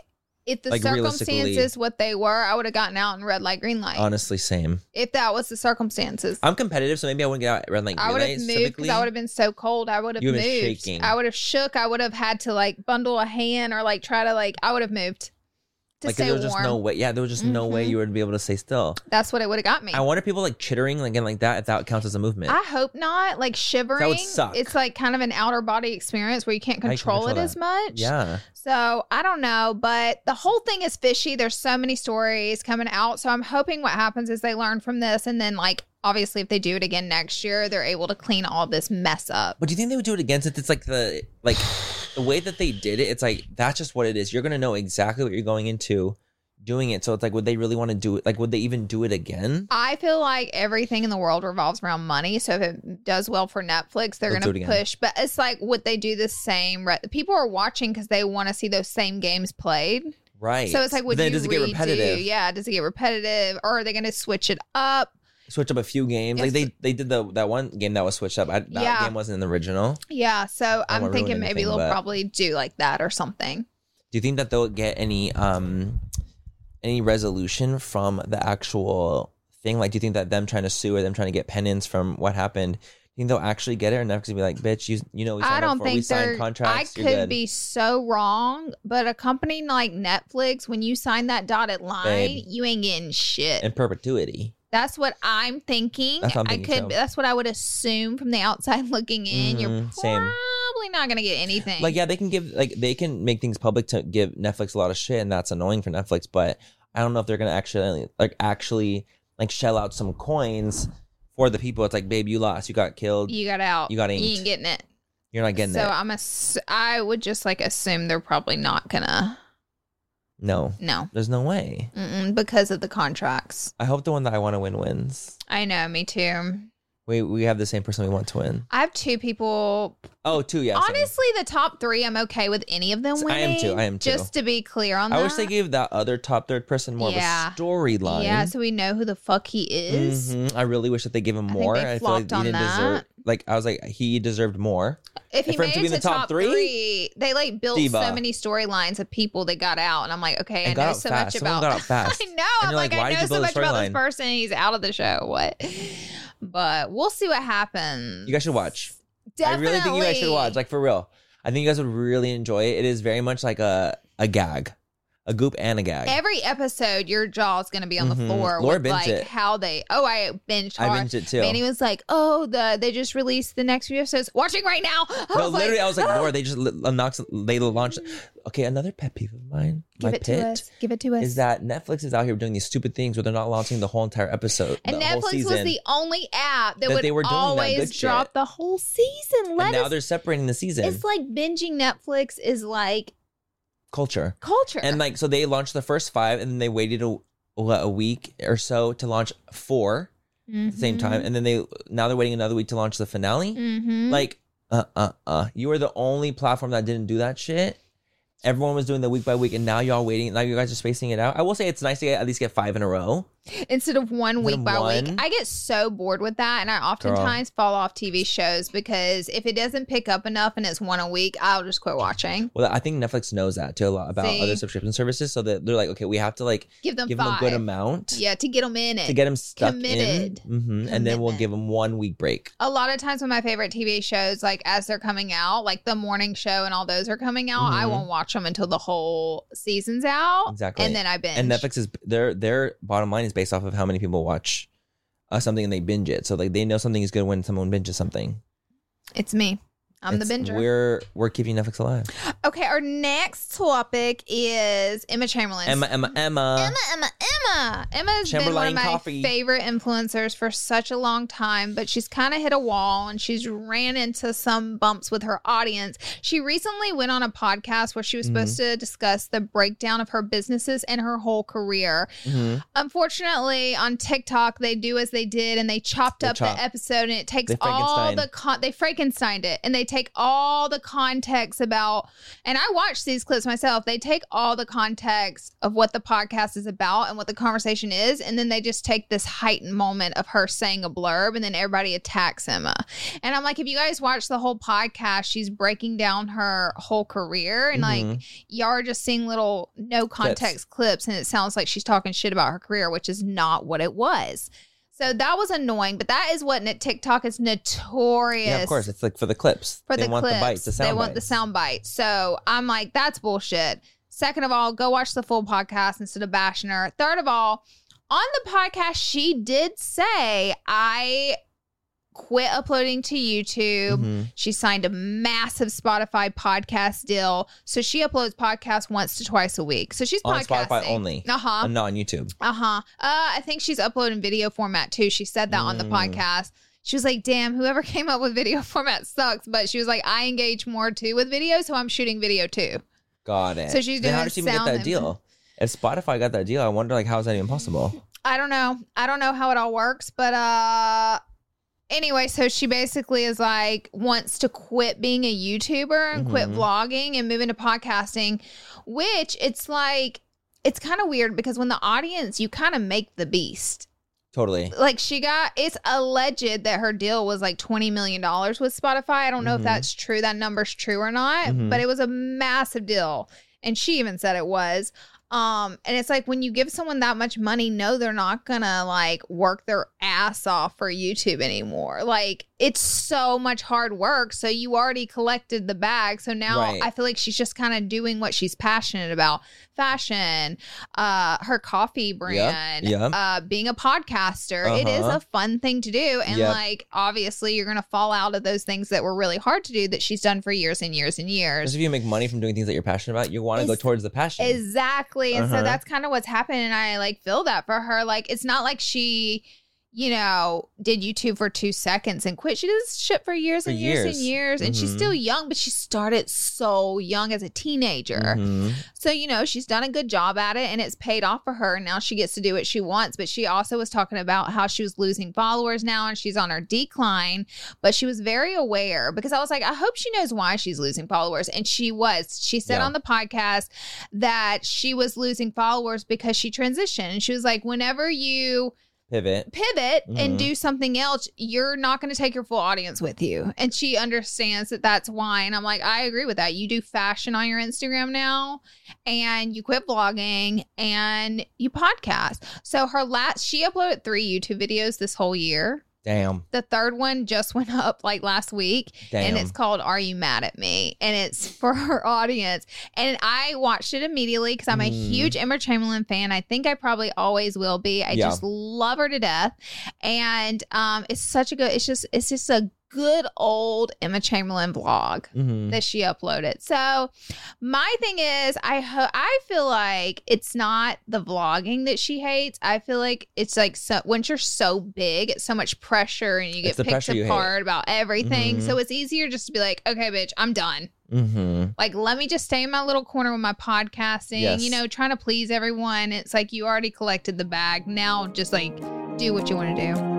if the Like, realistically- circumstances what they were, I would have gotten out in red light, green light. Honestly, same. If that was the circumstances. I'm competitive, so maybe I wouldn't get out at red light, green I would light have moved specifically. because I would have been so cold. I would have You moved. would've been shaking. I would have shook. I would have had to like bundle a hand or like try to like, I would have moved to Like, stay there was warm. just no way. Yeah, there was just no way Mhm. you would be able to stay still. That's what it would have got me. I wonder people like chittering like, again like that, if that counts as a movement. I hope not. Like shivering. suck. It's like kind of an outer body experience where you can't How you can control, control it as that. much. yeah. So I don't know, but the whole thing is fishy. There's so many stories coming out. So I'm hoping what happens is they learn from this. And then like, obviously if they do it again next year, they're able to clean all this mess up. But do you think they would do it again since it's like the like the way that they did it, it's like that's just what it is. You're gonna know exactly what you're going into doing it. So it's like, would they really want to do it? Like, would they even do it again? I feel like everything in the world revolves around money. So if it does well for Netflix, they're They'll do going it to again. push. But it's like, would they do the same? Re- People are watching because they want to see those same games played. Right. So it's like, would then you does it get redo? repetitive? Yeah, does it get repetitive? Or are they going to switch it up? Switch up a few games. Like Yes. they they did the that one game that was switched up. I, that Yeah. game wasn't in the original. Yeah, so I'm wanna ruin thinking maybe anything, they'll but- probably do like that or something. Do you think that they'll get any um any resolution from the actual thing? Like, do you think that them trying to sue or them trying to get penance from what happened, do you think they'll actually get it, or Netflix will be like, bitch, you you know we signed I up don't for, we think signed they're. I contracts. you're could good. be so wrong, but a company like Netflix, when you sign that dotted line, Babe. you ain't getting shit. in perpetuity. That's what I'm thinking. That's what I'm I thinking, could. too. That's what I would assume from the outside looking in. You're Mhm, same. probably not gonna get anything. Like, yeah, they can give like they can make things public to give Netflix a lot of shit, and that's annoying for Netflix. But I don't know if they're gonna actually like actually like shell out some coins for the people. It's like, babe, you lost, you got killed, you got out. You got You inked. ain't getting it. you're not getting So it. I'm a. I would just like assume they're probably not gonna. No, No, there's no way. Mm-mm, because of the contracts. I hope the one that I want to win wins. I know. Me too. We we have the same person we want to win. I have two people. Oh, two, yeah. same. Honestly, the top three, I'm okay with any of them I winning. am too, I am too. Just to be clear on that. I wish they gave that other top third person more Yeah. of a storyline. Yeah, so we know who the fuck he is. Mhm. I really wish that they gave him I think more. they I feel like flopped he on didn't that. deserve. Like I was like, he deserved more. If he For him made to it be in to the top top three? three, they like built Diva. so many storylines of people that got out, and I'm like, okay, And I got know out so fast. much Someone about. got out fast. I know. And I'm you're like, like, why I did know you so build a much about this storyline? person. And he's out of the show. What? But we'll see what happens. You guys should watch. Definitely. I really think you guys should watch. Like for real. I think you guys would really enjoy it. It is very much like a a gag, a goop and a gag. Every episode, your jaw's going to be on the Mhm. floor Laura with binged like it. how they. Oh, I binged I hard. binged it too. Manny was like, "Oh, the they just released the next few episodes. Watching right now." I No, was literally, I was like, "Ah." Laura, they just li- unlocks, they launched. Okay, another pet peeve of mine, Give my it pit, to us. Give it to us. is that Netflix is out here doing these stupid things where they're not launching the whole entire episode. and the whole Netflix season. was the only app that, That would they were doing that always good shit. drop the whole season. Let And now us. they're separating the season. It's like binging Netflix is like Culture. culture. And like, so they launched the first five and then they waited a, what, a week or so to launch four at the same time. And then they, now they're waiting another week to launch the finale. Mm-hmm. Like, uh, uh, uh. You were the only platform that didn't do that shit. Everyone was doing the week by week, and now y'all waiting. Now you guys are spacing it out. I will say it's nice to get, at least get five in a row. Instead of one Instead week of by one. week. I get so bored with that, and I oftentimes fall off T V shows because if it doesn't pick up enough and it's one a week, I'll just quit watching. Well, I think Netflix knows that too a lot about See? other subscription services, so that they're like, okay, we have to like Give them give five. them a good amount Yeah, to get them in it. to get them stuck Committed. in, hmm and then we'll Commitment. give them one week break. A lot of times when my favorite T V shows, like as they're coming out, like the morning show and all those are coming out, I Mhm. won't watch them until the whole season's out. Exactly. And then I binge. And Netflix is their their bottom line is based off of how many people watch uh, something and they binge it. So like they know something is good when someone binges something. It's me. I'm It's- the binger. We're we're keeping Netflix alive. Okay, our next topic is Emma Chamberlain. Emma, Emma, Emma. Emma, Emma, Emma. Emma's been one Chamberlain of my coffee. favorite influencers for such a long time, but she's kind of hit a wall and she's ran into some bumps with her audience. She recently went on a podcast where she was supposed Mm-hmm. to discuss the breakdown of her businesses and her whole career. Mhm. Unfortunately, on TikTok, they do as they did and they chopped They up chop. the episode and it takes They all Frankenstein. the con- they Frankensteined it and they take all the context about, and I watch these clips myself, they take all the context of what the podcast is about and what the conversation is, and then they just take this heightened moment of her saying a blurb, and then everybody attacks Emma. And I'm like, if you guys watch the whole podcast, she's breaking down her whole career, and Mm-hmm. like y'all are just seeing little no context clips, and it sounds like she's talking shit about her career, which is not what it was. So that was annoying, but that is what TikTok is notorious. Yeah, of course. It's like for the clips. For they the want clips. the bites, the sound They want bites. the sound bites. So I'm like, that's bullshit. Second of all, go watch the full podcast instead of bashing her. Third of all, on the podcast, she did say, I quit uploading to YouTube. Mm-hmm. She signed a massive Spotify podcast deal. So she uploads podcasts once to twice a week. So she's On podcasting. Spotify only. Uh-huh. And not on YouTube. Uh-huh. Uh, I think she's uploading video format too. She said that on the Mm. podcast. She was like, damn, whoever came up with video format sucks. But she was like, I engage more too with video, so I'm shooting video too. Got it. So she's then doing how did she even get sound that and- deal? If Spotify got that deal, I wonder like how is that even possible? I don't know. I don't know how it all works, but uh anyway, so she basically is like wants to quit being a YouTuber and quit Mhm. vlogging and move into podcasting, which it's like it's kind of weird because when the audience, you kind of make the beast. Totally. Like she got, it's alleged that her deal was like twenty million dollars with Spotify. I don't know Mhm. if that's true, that number's true or not, Mhm. but it was a massive deal. And she even said it was. Um, and it's like when you give someone that much money, no, they're not gonna like work their ass off for YouTube anymore. Like it's so much hard work. So you already collected the bag. So now Right. I feel like she's just kind of doing what she's passionate about. Fashion, uh, her coffee brand, yep. uh, being a podcaster. It is Uh-huh. a fun thing to do. And Yep. like obviously you're gonna fall out of those things that were really hard to do that she's done for years and years and years. Because if you make money from doing things that you're passionate about, you want to go It's- towards the passion. Exactly. And Uh-huh. so that's kind of what's happened. And I like feel that for her. Like, it's not like she, you know, did YouTube for two seconds and quit. She did this shit for years For and years. years. and years. And she's Mhm. still young, but she started so young as a teenager. Mhm. So, you know, she's done a good job at it and it's paid off for her. And now she gets to do what she wants. But she also was talking about how she was losing followers now and she's on her decline. But she was very aware because I was like, I hope she knows why she's losing followers. And she was. She said Yeah. on the podcast that she was losing followers because she transitioned. And she was like, whenever you Pivot. pivot Mhm. and do something else, you're not going to take your full audience with you. And she understands that that's why. And I'm like, I agree with that. You do fashion on your Instagram now and you quit vlogging and you podcast. So her last, she uploaded three YouTube videos this whole year. Damn. The third one just went up like last week. Damn. And it's called Are You Mad at Me? And it's for her audience. And I watched it immediately because I'm a Mm. huge Emma Chamberlain fan. I think I probably always will be. I Yeah. just love her to death. And um, it's such a good, it's just, it's just a good old Emma Chamberlain vlog Mhm. that she uploaded. So my thing is, I ho- I feel like it's not the vlogging that she hates. I feel like it's like so, once you're so big, it's so much pressure and you It's get the picked pressure you hate. apart about everything. Mhm. So it's easier just to be like, okay, bitch, I'm done. Mm-hmm. Like, let me just stay in my little corner with my podcasting, Yes. you know, trying to please everyone. It's like you already collected the bag. Now just like do what you want to do.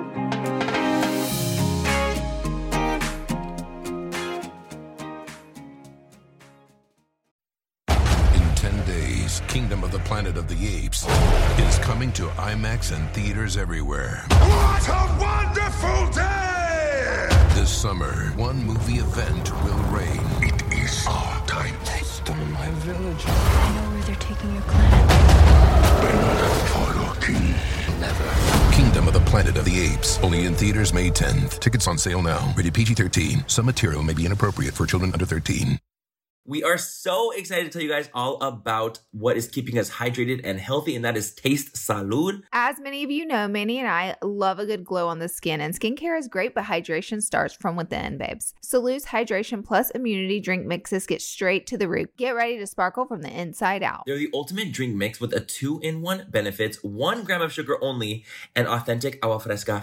In ten days, Kingdom of the Planet of the Apes is coming to IMAX and theaters everywhere. What a wonderful day! This summer, one movie event will reign. It is our time. They stole my village. I know where they're taking your clan. For your king. Never. Kingdom of the Planet of the Apes. Only in theaters May tenth. Tickets on sale now. Rated P G thirteen. Some material may be inappropriate for children under thirteen. We are so excited to tell you guys all about what is keeping us hydrated and healthy, and that is Taste Salud. As many of you know, Manny and I love a good glow on the skin, and skincare is great, but hydration starts from within, babes. Salud's Hydration Plus Immunity Drink Mixes get straight to the root. Get ready to sparkle from the inside out. They're the ultimate drink mix with a two-in-one benefits, one gram of sugar only, and authentic agua fresca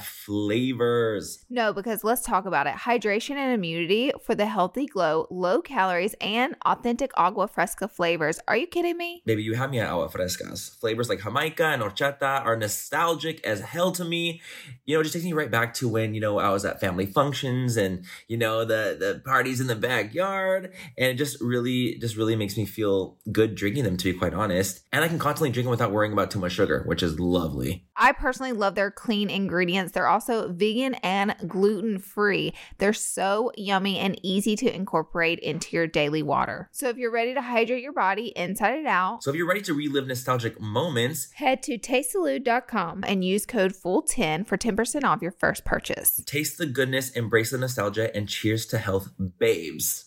flavors. No, because let's talk about it. Hydration and immunity for the healthy glow, low calories, and and authentic agua fresca flavors. Are you kidding me? Baby, you have me at agua frescas. Flavors like Jamaica and horchata are nostalgic as hell to me. You know, it just takes me right back to when, you know, I was at family functions and, you know, the, the parties in the backyard. And it just really, just really makes me feel good drinking them, to be quite honest. And I can constantly drink them without worrying about too much sugar, which is lovely. I personally love their clean ingredients. They're also vegan and gluten-free. They're so yummy and easy to incorporate into your daily water. So if you're ready to hydrate your body inside and out, So if you're ready to relive nostalgic moments, head to taste salud dot com and use code F U L ten for ten percent off your first purchase. taste the goodness, embrace the nostalgia, and cheers to health, babes.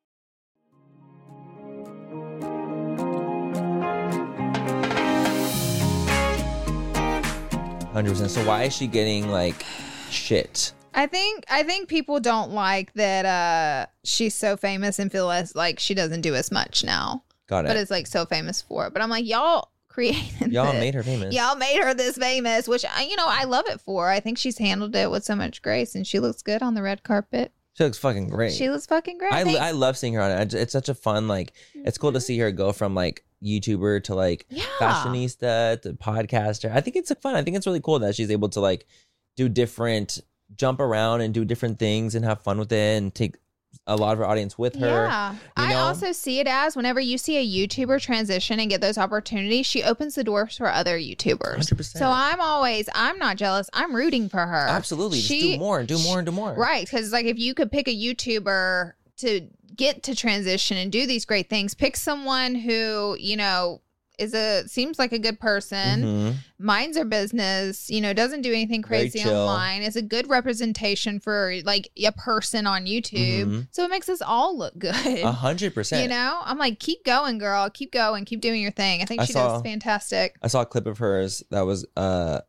one hundred percent. So why is she getting like shit? I think I think people don't like that uh, she's so famous and feel as like she doesn't do as much now. Got it. But it's like so famous for it. But I'm like, y'all created Y'all this. made her famous. Y'all made her this famous, which, I- you know, I love it for. I think she's handled it with so much grace and she looks good on the red carpet. She looks fucking great. She looks fucking great. I, Thanks. I love seeing her on it. It's such a fun, like, it's cool to see her go from like YouTuber to like Yeah. fashionista to podcaster. I think it's like, fun. I think it's really cool that she's able to like do different, jump around and do different things and have fun with it and take a lot of her audience with her. Yeah. you I know? also see it as whenever you see a YouTuber transition and get those opportunities, she opens the doors for other YouTubers. one hundred percent. So I'm always, I'm not jealous. I'm rooting for her. Absolutely. Just She- do more, do more, and do more. Right. Because, like, if you could pick a YouTuber to get to transition and do these great things, pick someone who, you know, is a seems like a good person, Mhm. minds her business, you know, doesn't do anything Very crazy chill. online, is a good representation for like a person on YouTube. Mhm. So it makes us all look good. A hundred percent. You know, I'm like, keep going, girl. Keep going. Keep doing your thing. I think I she saw- does fantastic. I saw a clip of hers that was uh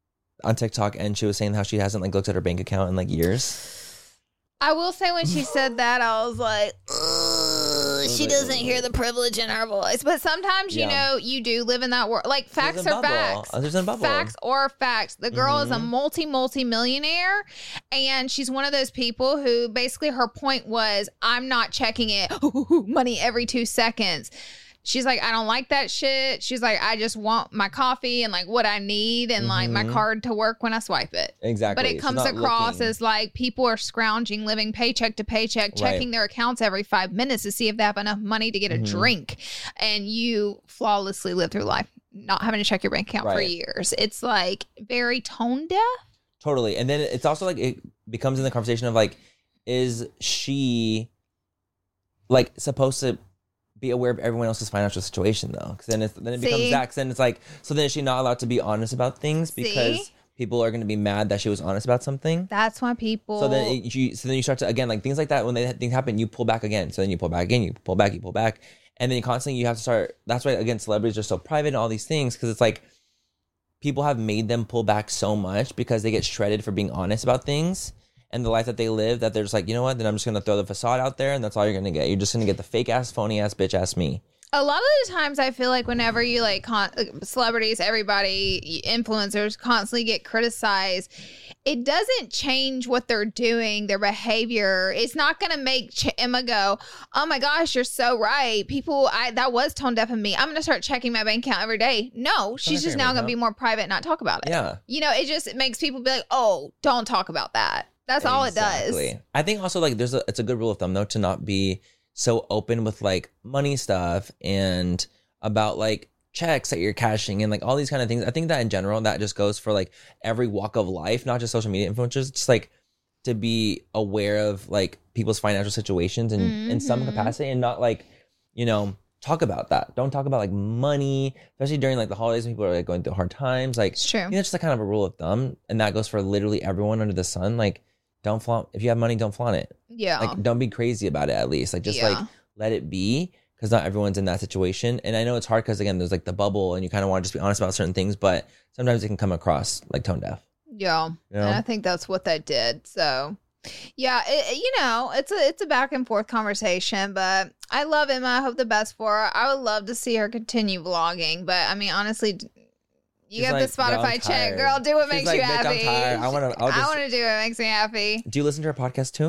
on TikTok, and she was saying how she hasn't like looked at her bank account in like years. I will say when she said that, I was like, ugh, she doesn't hear the privilege in her voice. But sometimes, you Yeah. know, you do live in that world. Like, facts There's a are bubble. facts. Uh, There's a bubble. Facts or facts. The girl is a Mhm. multi, multi millionaire. And she's one of those people who basically her point was, I'm not checking it money every two seconds. She's like, I don't like that shit. She's like, I just want my coffee and like what I need and like my Mhm. card to work when I swipe it. Exactly. But it She's comes not across looking- as like people are scrounging, living paycheck to paycheck, Right. checking their accounts every five minutes to see if they have enough money to get a Mhm. drink. And you flawlessly live through life not having to check your bank account for Right. years. It's like very tone deaf. Totally. And then it's also like it becomes in the conversation of like, is she like supposed to be aware of everyone else's financial situation though? Because then, it's, then it becomes See? that. 'Cause then it's like, so then is she not allowed to be honest about things because See? people are going to be mad that she was honest about something? That's why people. So then it, you, so then you start to again like things like that when they, things happen, you pull back again. So then you pull back again, you pull back, you pull back, and then you constantly you have to start. That's why again celebrities are so private and all these things because it's like people have made them pull back so much because they get shredded for being honest about things and the life that they live that they're just like, you know what? Then I'm just gonna throw the facade out there and that's all you're gonna get. You're just gonna get the fake ass, phony ass, bitch ass me. A lot of the times I feel like whenever you like con- celebrities, everybody, influencers constantly get criticized, it doesn't change what they're doing, their behavior. It's not going to make Ch- Emma go, oh my gosh, you're so right. People, I that was tone deaf of me. I'm going to start checking my bank account every day. No, she's check just your now bank going to be account. more private and not talk about it. Yeah. You know, it just it makes people be like, oh, don't talk about that. That's all it does. Exactly. I think also like there's a it's a good rule of thumb though to not be so open with like money stuff and about like checks that you're cashing and like all these kind of things. I think that in general that just goes for like every walk of life, not just social media influencers, just like to be aware of like people's financial situations and in some Mhm. capacity and not like, you know, talk about that. Don't talk about like money, especially during like the holidays when people are like going through hard times. Like It's true. you know, it's just like kind of a rule of thumb, and that goes for literally everyone under the sun. Like, don't flaunt. If you have money, don't flaunt it. Yeah. Like, don't be crazy about it. At least, like, just Yeah. like let it be, because not everyone's in that situation. And I know it's hard because again, there's like the bubble, and you kind of want to just be honest about certain things, but sometimes it can come across like tone deaf. Yeah, You know? and I think that's what that did. So, yeah, it, you know, it's a it's a back and forth conversation, but I love Emma. I hope the best for her. I would love to see her continue vlogging, but I mean, honestly, d- you She's got like, the "Girl, I'm Spotify check, tired." girl. Do what She's makes like, you "Bitch, I'm happy. tired. I wanna- I'll I just- want to do what makes me happy. Do you listen to her podcast too?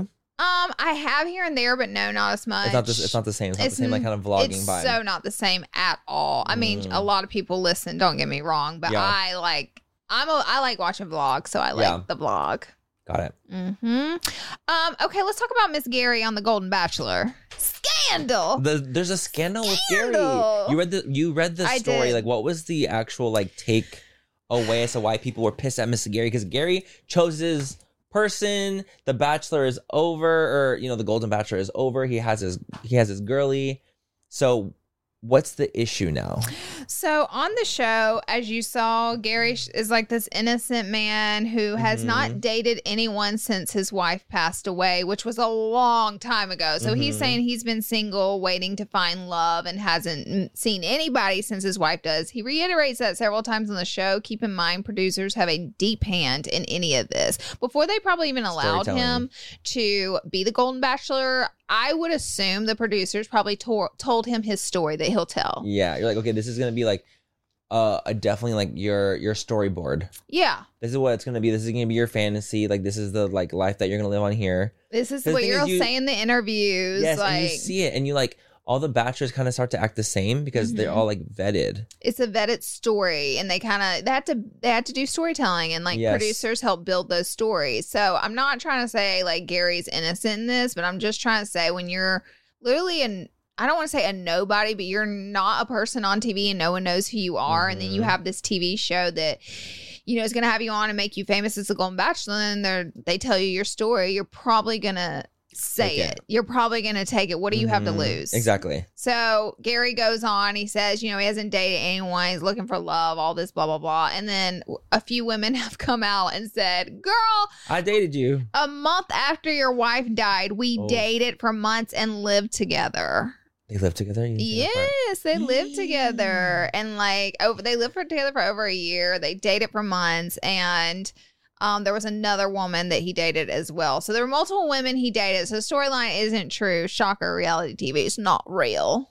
Um, I have here and there, but no, not as much. It's not, this, it's not the same. It's not It's the same, like, n- kind of vlogging It's vibe. so not the same at all. I mean, Mm. a lot of people listen, don't get me wrong, but Yeah. I like, I'm a, I like watching vlogs, so I like Yeah. the vlog. Got it. Mm-hmm. Um, okay, let's talk about Miss Gary on The Golden Bachelor. Scandal. The, there's a scandal, with Gary. Scandal. You read the you read the I story. did. Like, what was the actual like take away as to why people were pissed at Mister Gary? Because Gary chose his person. The Bachelor is over, or you know, the Golden Bachelor is over. He has his he has his girly. So, what's the issue now? So on the show, as you saw, Gary sh- is like this innocent man who has Mhm. not dated anyone since his wife passed away, which was a long time ago. So he's Mhm. saying he's been single, waiting to find love, and hasn't mm, seen anybody since his wife does. He reiterates that several times on the show. Keep in mind, producers have a deep hand in any of this. Before they probably even allowed Storytelling. him to be the Golden Bachelor, I would assume the producers probably to- told him his story that he'll tell. Yeah, you're like, okay, this is gonna be like, uh, a definitely like your your storyboard. Yeah. This is what it's gonna be. This is gonna be your fantasy. Like, this is the like life that you're gonna live on here. This is The what thing you're is you- saying in the interviews. Yes, like, and you see it, and you like all the bachelors kind of start to act the same because they're Mhm. all like vetted. it's a vetted story, and they kind of they had to they had to do storytelling, and like Yes. producers help build those stories. So I'm not trying to say like Gary's innocent in this, but I'm just trying to say when you're literally an I don't want to say a nobody, but you're not a person on T V and no one knows who you are, and then you Mhm. have this T V show that you know is going to have you on and make you famous as the Golden Bachelor, and they they tell you your story. You're probably gonna say Take it. it. You're probably gonna take it. What do you have to Mhm. lose? Exactly. So Gary goes on. He says, you know, he hasn't dated anyone. He's looking for love, all this, blah, blah, blah. And then a few women have come out and said, girl, I dated you. a month after your wife died, we Oh. dated for months and lived together. They live together. You think that's right? Yes, they lived together. And like over they lived for together for over a year. They dated for months. And um, there was another woman that he dated as well. So there were multiple women he dated. So the storyline isn't true. Shocker, reality T V. It's not real.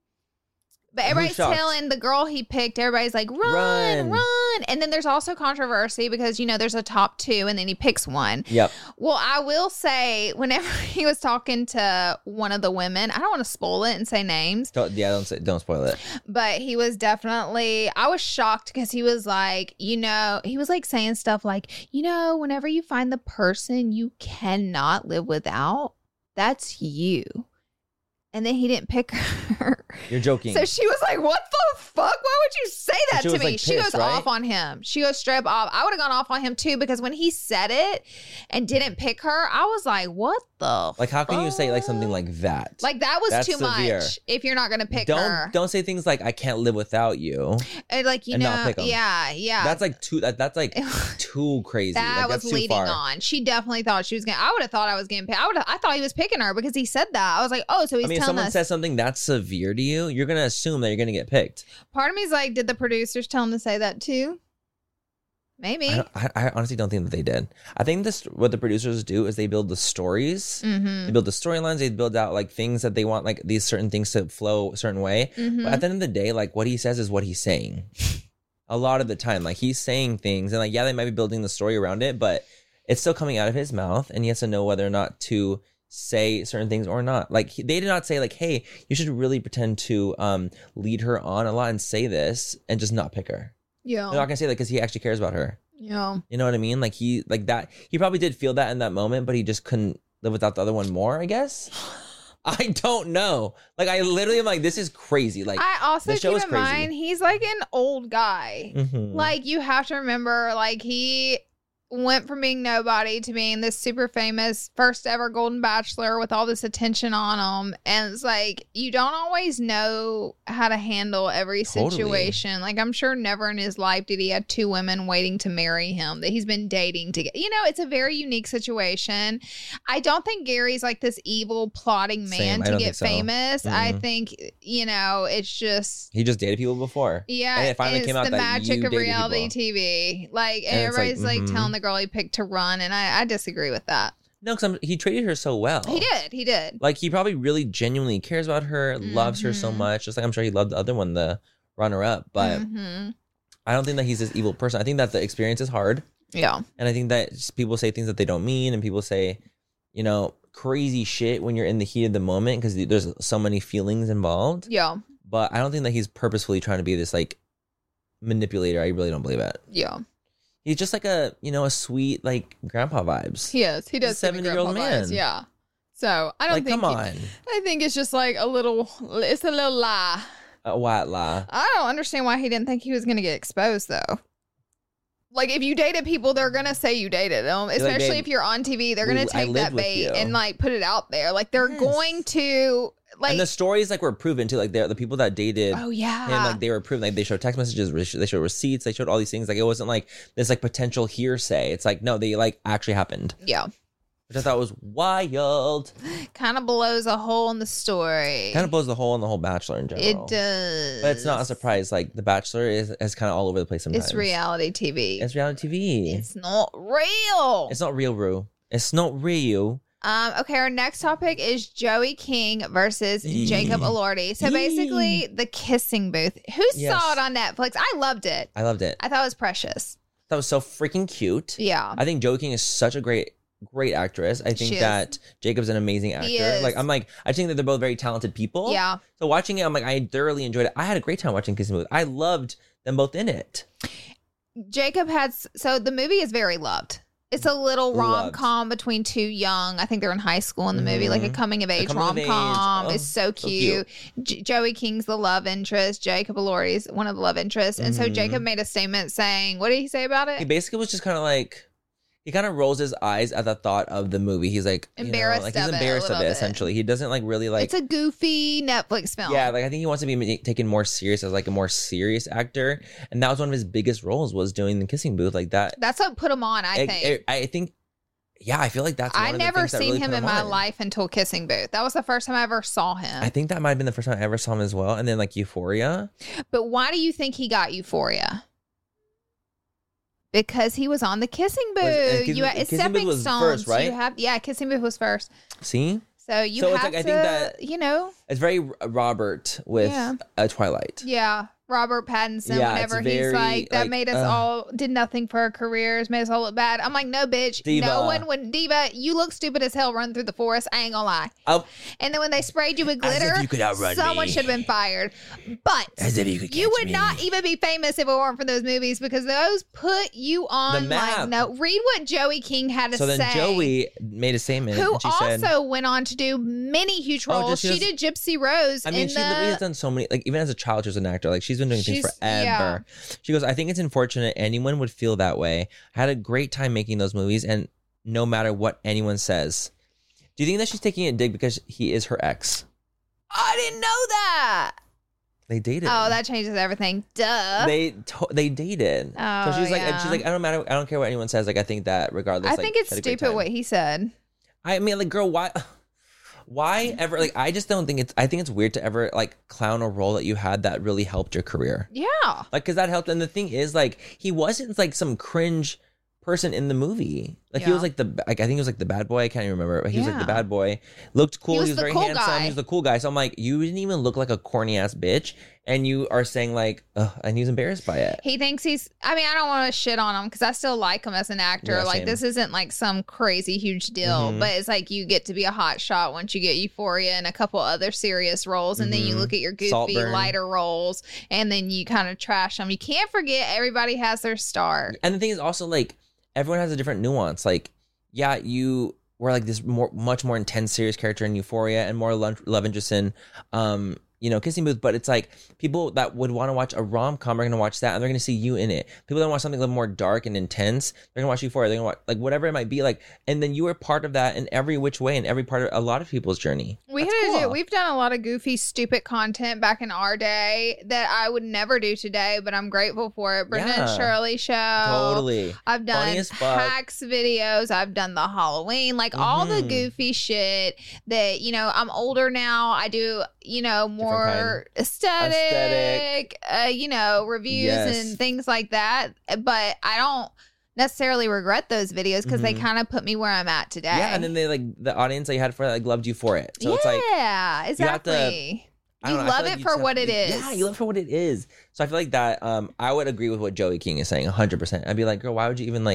But Who's everybody's shocked? telling the girl he picked, everybody's like, run, Run. run. And then there's also controversy because, you know, there's a top two and then he picks one. Yep. Well, I will say, whenever he was talking to one of the women, I don't want to spoil it and say names, Don't, yeah, don't say, don't spoil it. but he was definitely, I was shocked because he was like, you know, he was like saying stuff like, you know, whenever you find the person you cannot live without, that's you. And then he didn't pick her. You're joking. So she was like, what the fuck? Why would you say that she to was, me? like, she pissed, goes right? off on him. She goes straight up off. I would have gone off on him too because when he said it and didn't pick her, I was like, what the like, how can you say like something fuck? like that? Like that was That's too severe. much if you're not going to pick don't her. don't say things like I can't live without you. And like, you and not know, pick 'em. yeah, yeah. That's like too. That, that's like too crazy. that like, was that's too leading far. on. She definitely thought she was going to, I would have thought I was getting picked. I would have, I thought he was picking her because he said that. I was like, oh, so he's I mean, if telling someone us. says something that's severe to you, you're gonna assume that you're gonna get picked. Part of me is like, did the producers tell him to say that too? Maybe. I, don't- I, I honestly don't think that they did. I think this what the producers do is they build the stories. Mm-hmm. They build the storylines. They build out like things that they want, like these certain things to flow a certain way. Mm-hmm. But at the end of the day, like what he says is what he's saying. A lot of the time, like he's saying things, and like yeah, they might be building the story around it, but it's still coming out of his mouth, and he has to know whether or not to say certain things or not. Like he, they did not say like, "Hey, you should really pretend to um lead her on a lot and say this, and just not pick her." Yeah. They're not gonna say that because he actually cares about her. Yeah. You know what I mean? Like he like that. He probably did feel that in that moment, but he just couldn't live without the other one more. I guess. I don't know. Like I literally am like, this is crazy. Like I also the show keep is in crazy. mind he's like an old guy. Mhm. Like you have to remember, like he went from being nobody to being this super famous first ever Golden Bachelor with all this attention on him. And it's like you don't always know how to handle every Totally. situation. Like I'm sure never in his life did he have two women waiting to marry him that he's been dating to get. You know, it's a very unique situation. I don't think Gary's like this evil plotting man Same, I to don't get think so. famous. I Mhm. think, you know, it's just he just dated people before. yeah, And it finally it's came out the that magic you of dated reality people. T V. Like, and, And it's like, everybody's like, mhm. telling the girl he picked to run, and I, I disagree with that. No, because he treated her so well. He did, he did. Like he probably really genuinely cares about her, loves her so Mhm. much. Just like I'm sure he loved the other one, the runner up. But Mhm. I don't think that he's this evil person. I think that the experience is hard. Yeah, And I think that just people say things that they don't mean, and people say, you know, crazy shit when you're in the heat of the moment because there's so many feelings involved. Yeah. But I don't think that he's purposefully trying to be this like manipulator. I really don't believe it. Yeah. He's just like a, you know, a sweet like grandpa vibes. He is. He does. He's a seventy-year-old man. Yeah. So I don't Like, think. come he- on. I think it's just like a little. It's a little lie. A white lie. I don't understand why he didn't think he was going to get exposed though. Like if you dated people, they're gonna say you dated them. like, Especially babe, if you're on T V, they're we- gonna I take lived that with bait you. and like put it out there. Like they're Yes. going to like. and the stories like were proven too. Like they're the people that dated Oh yeah. him, like they were proven. Like they showed text messages, they showed receipts, they showed all these things. Like it wasn't like this like potential hearsay. It's like no, they like actually happened. Yeah. Which I thought was wild. Kind of blows a hole in the story. Kind of blows the hole in the whole Bachelor in general. It does. But it's not a surprise. Like The Bachelor is, is kind of all over the place sometimes. It's reality T V. It's reality T V. It's not real. It's not real, Rue. It's not real. Um, okay, our next topic is Joey King versus Jacob Elordi. So basically, the kissing booth. Who Yes. saw it on Netflix? I loved it. I loved it. I thought it was precious. That was so freaking cute. Yeah. I think Joey King is such a great, great actress. I think She is. that Jacob's an amazing actor. He is. Like I'm like, I think that they're both very talented people. Yeah. So watching it, I'm like, I thoroughly enjoyed it. I had a great time watching Kissing Booth. I loved them both in it. Jacob has so the movie is very loved. It's a little rom Loved. com between two young. I think they're in high school in the movie, like a Mhm. coming of age coming of rom age. com. Oh, It's so so cute. J- Joey King's the love interest. Jacob Elordi's one of the love interests. And so Mhm. Jacob made a statement saying, "What did he say about it?" He basically was just kind of like, he kind of rolls his eyes at the thought of the movie. He's like, you know, Embarrassed like he's of it a embarrassed of little it. bit. Essentially, he doesn't like really like. It's a goofy Netflix film. Yeah, like I think he wants to be ma- taken more serious as like a more serious actor, and that was one of his biggest roles was doing the Kissing Booth like that. That's what put him on. I It- think. it- I think, yeah, I feel like that's. One I of the never things that seen really him put in my on. life until Kissing Booth. That was the first time I ever saw him. I think that might have been the first time I ever saw him as well, and then like Euphoria. But why do you think he got Euphoria? Because he was on the Kissing Booth. Was- and Kissing- you it's Kissing Booth stepping was stones. first, right? You have yeah, Kissing Booth was first. See, So you So it's have like, I to, think that- you know, it's very Robert with Yeah. uh, Twilight. yeah. Robert Pattinson, Yeah, whenever it's he's very, like, that like, made us uh, all, did nothing for our careers, made us all look bad. I'm like, no, bitch. Diva. No one would, Diva, you look stupid as hell running through the forest. I ain't gonna lie. Oh, And then when they sprayed you with As if glitter, you could outrun someone me. should have been fired. But as if you could. you catch would me. not even be famous if it weren't for those movies because those put you on The map. like no. Read what Joey King had to So then say. Joey made a statement. who and she also said, went on to do many huge Oh, roles. just- she she was- did Gypsy Rose. I mean, in she the, literally has done so many. Like even as a child, she was an actor. Like she's been doing things She's- forever. yeah. She goes, I think it's unfortunate anyone would feel that way. I had a great time making those movies, and no matter what anyone says. Do you think that she's taking a dig because he is her ex? I didn't know that. They dated. Oh, that changes everything. Duh. They to- they dated. Oh, so she's like, and yeah. she's like, I don't matter. I don't care what anyone says. Like I think that regardless. I like, think it's she had a great stupid time. what he said. I mean, like, girl, why? Why ever? Like, I just don't think it's. I think it's weird to ever like clown a role that you had that really helped your career. Yeah. Like, because that helped. And the thing is, like, he wasn't like some cringe person in the movie. Like, he Yeah. was like the, like, I think he was like the bad boy. I can't even remember. But he was like the Yeah. bad boy. Looked cool. He He was was, the very cool handsome. guy. He was the cool guy. So I'm like, you didn't even look like a corny ass bitch. And you are saying like, ugh, and he's embarrassed by it. He thinks he's, I mean, I don't want to shit on him because I still like him as an actor. Yeah, like, same. this isn't like some crazy huge deal, Mhm. but it's like you get to be a hot shot once you get Euphoria and a couple other serious roles. And then you Mhm. look at your goofy, Saltburn. lighter roles and then you kind of trash them. You can't forget everybody has their star. And the thing is also like everyone has a different nuance. Like, yeah, you were like this more, much more intense, serious character in Euphoria and more lo- love interest in, um, you know, Kissing Booth. But it's like people that would want to watch a rom com are going to watch that and they're going to see you in it. People that want something a little more dark and intense, they're going to watch Euphoria. They're going to watch like whatever it might be. Like, and then you were part of that in every which way in every part of a lot of people's journey. We That's had to do, cool. we've done a lot of goofy, stupid content back in our day that I would never do today, but I'm grateful for it. Brenda and Yeah. Shirley show. Totally. I've done Funny as fuck. hacks videos. I've done the Halloween, like all the Mhm. goofy shit that, you know, I'm older now. I do, you know, more aesthetic, Aesthetic. Uh, you know, reviews Yes. and things like that. But I don't necessarily regret those videos because they Mhm. kind of put me where I'm at today. Yeah. And then they like the audience that you had for it, like loved you for it. So it's like, yeah, you have to- exactly. I You don't know, I love feel it like you for just what have it to- is. Yeah, you love it for what it is. So I feel like that. Um, I would agree with what Joey King is saying, one hundred percent. I'd be like, girl, why would you even like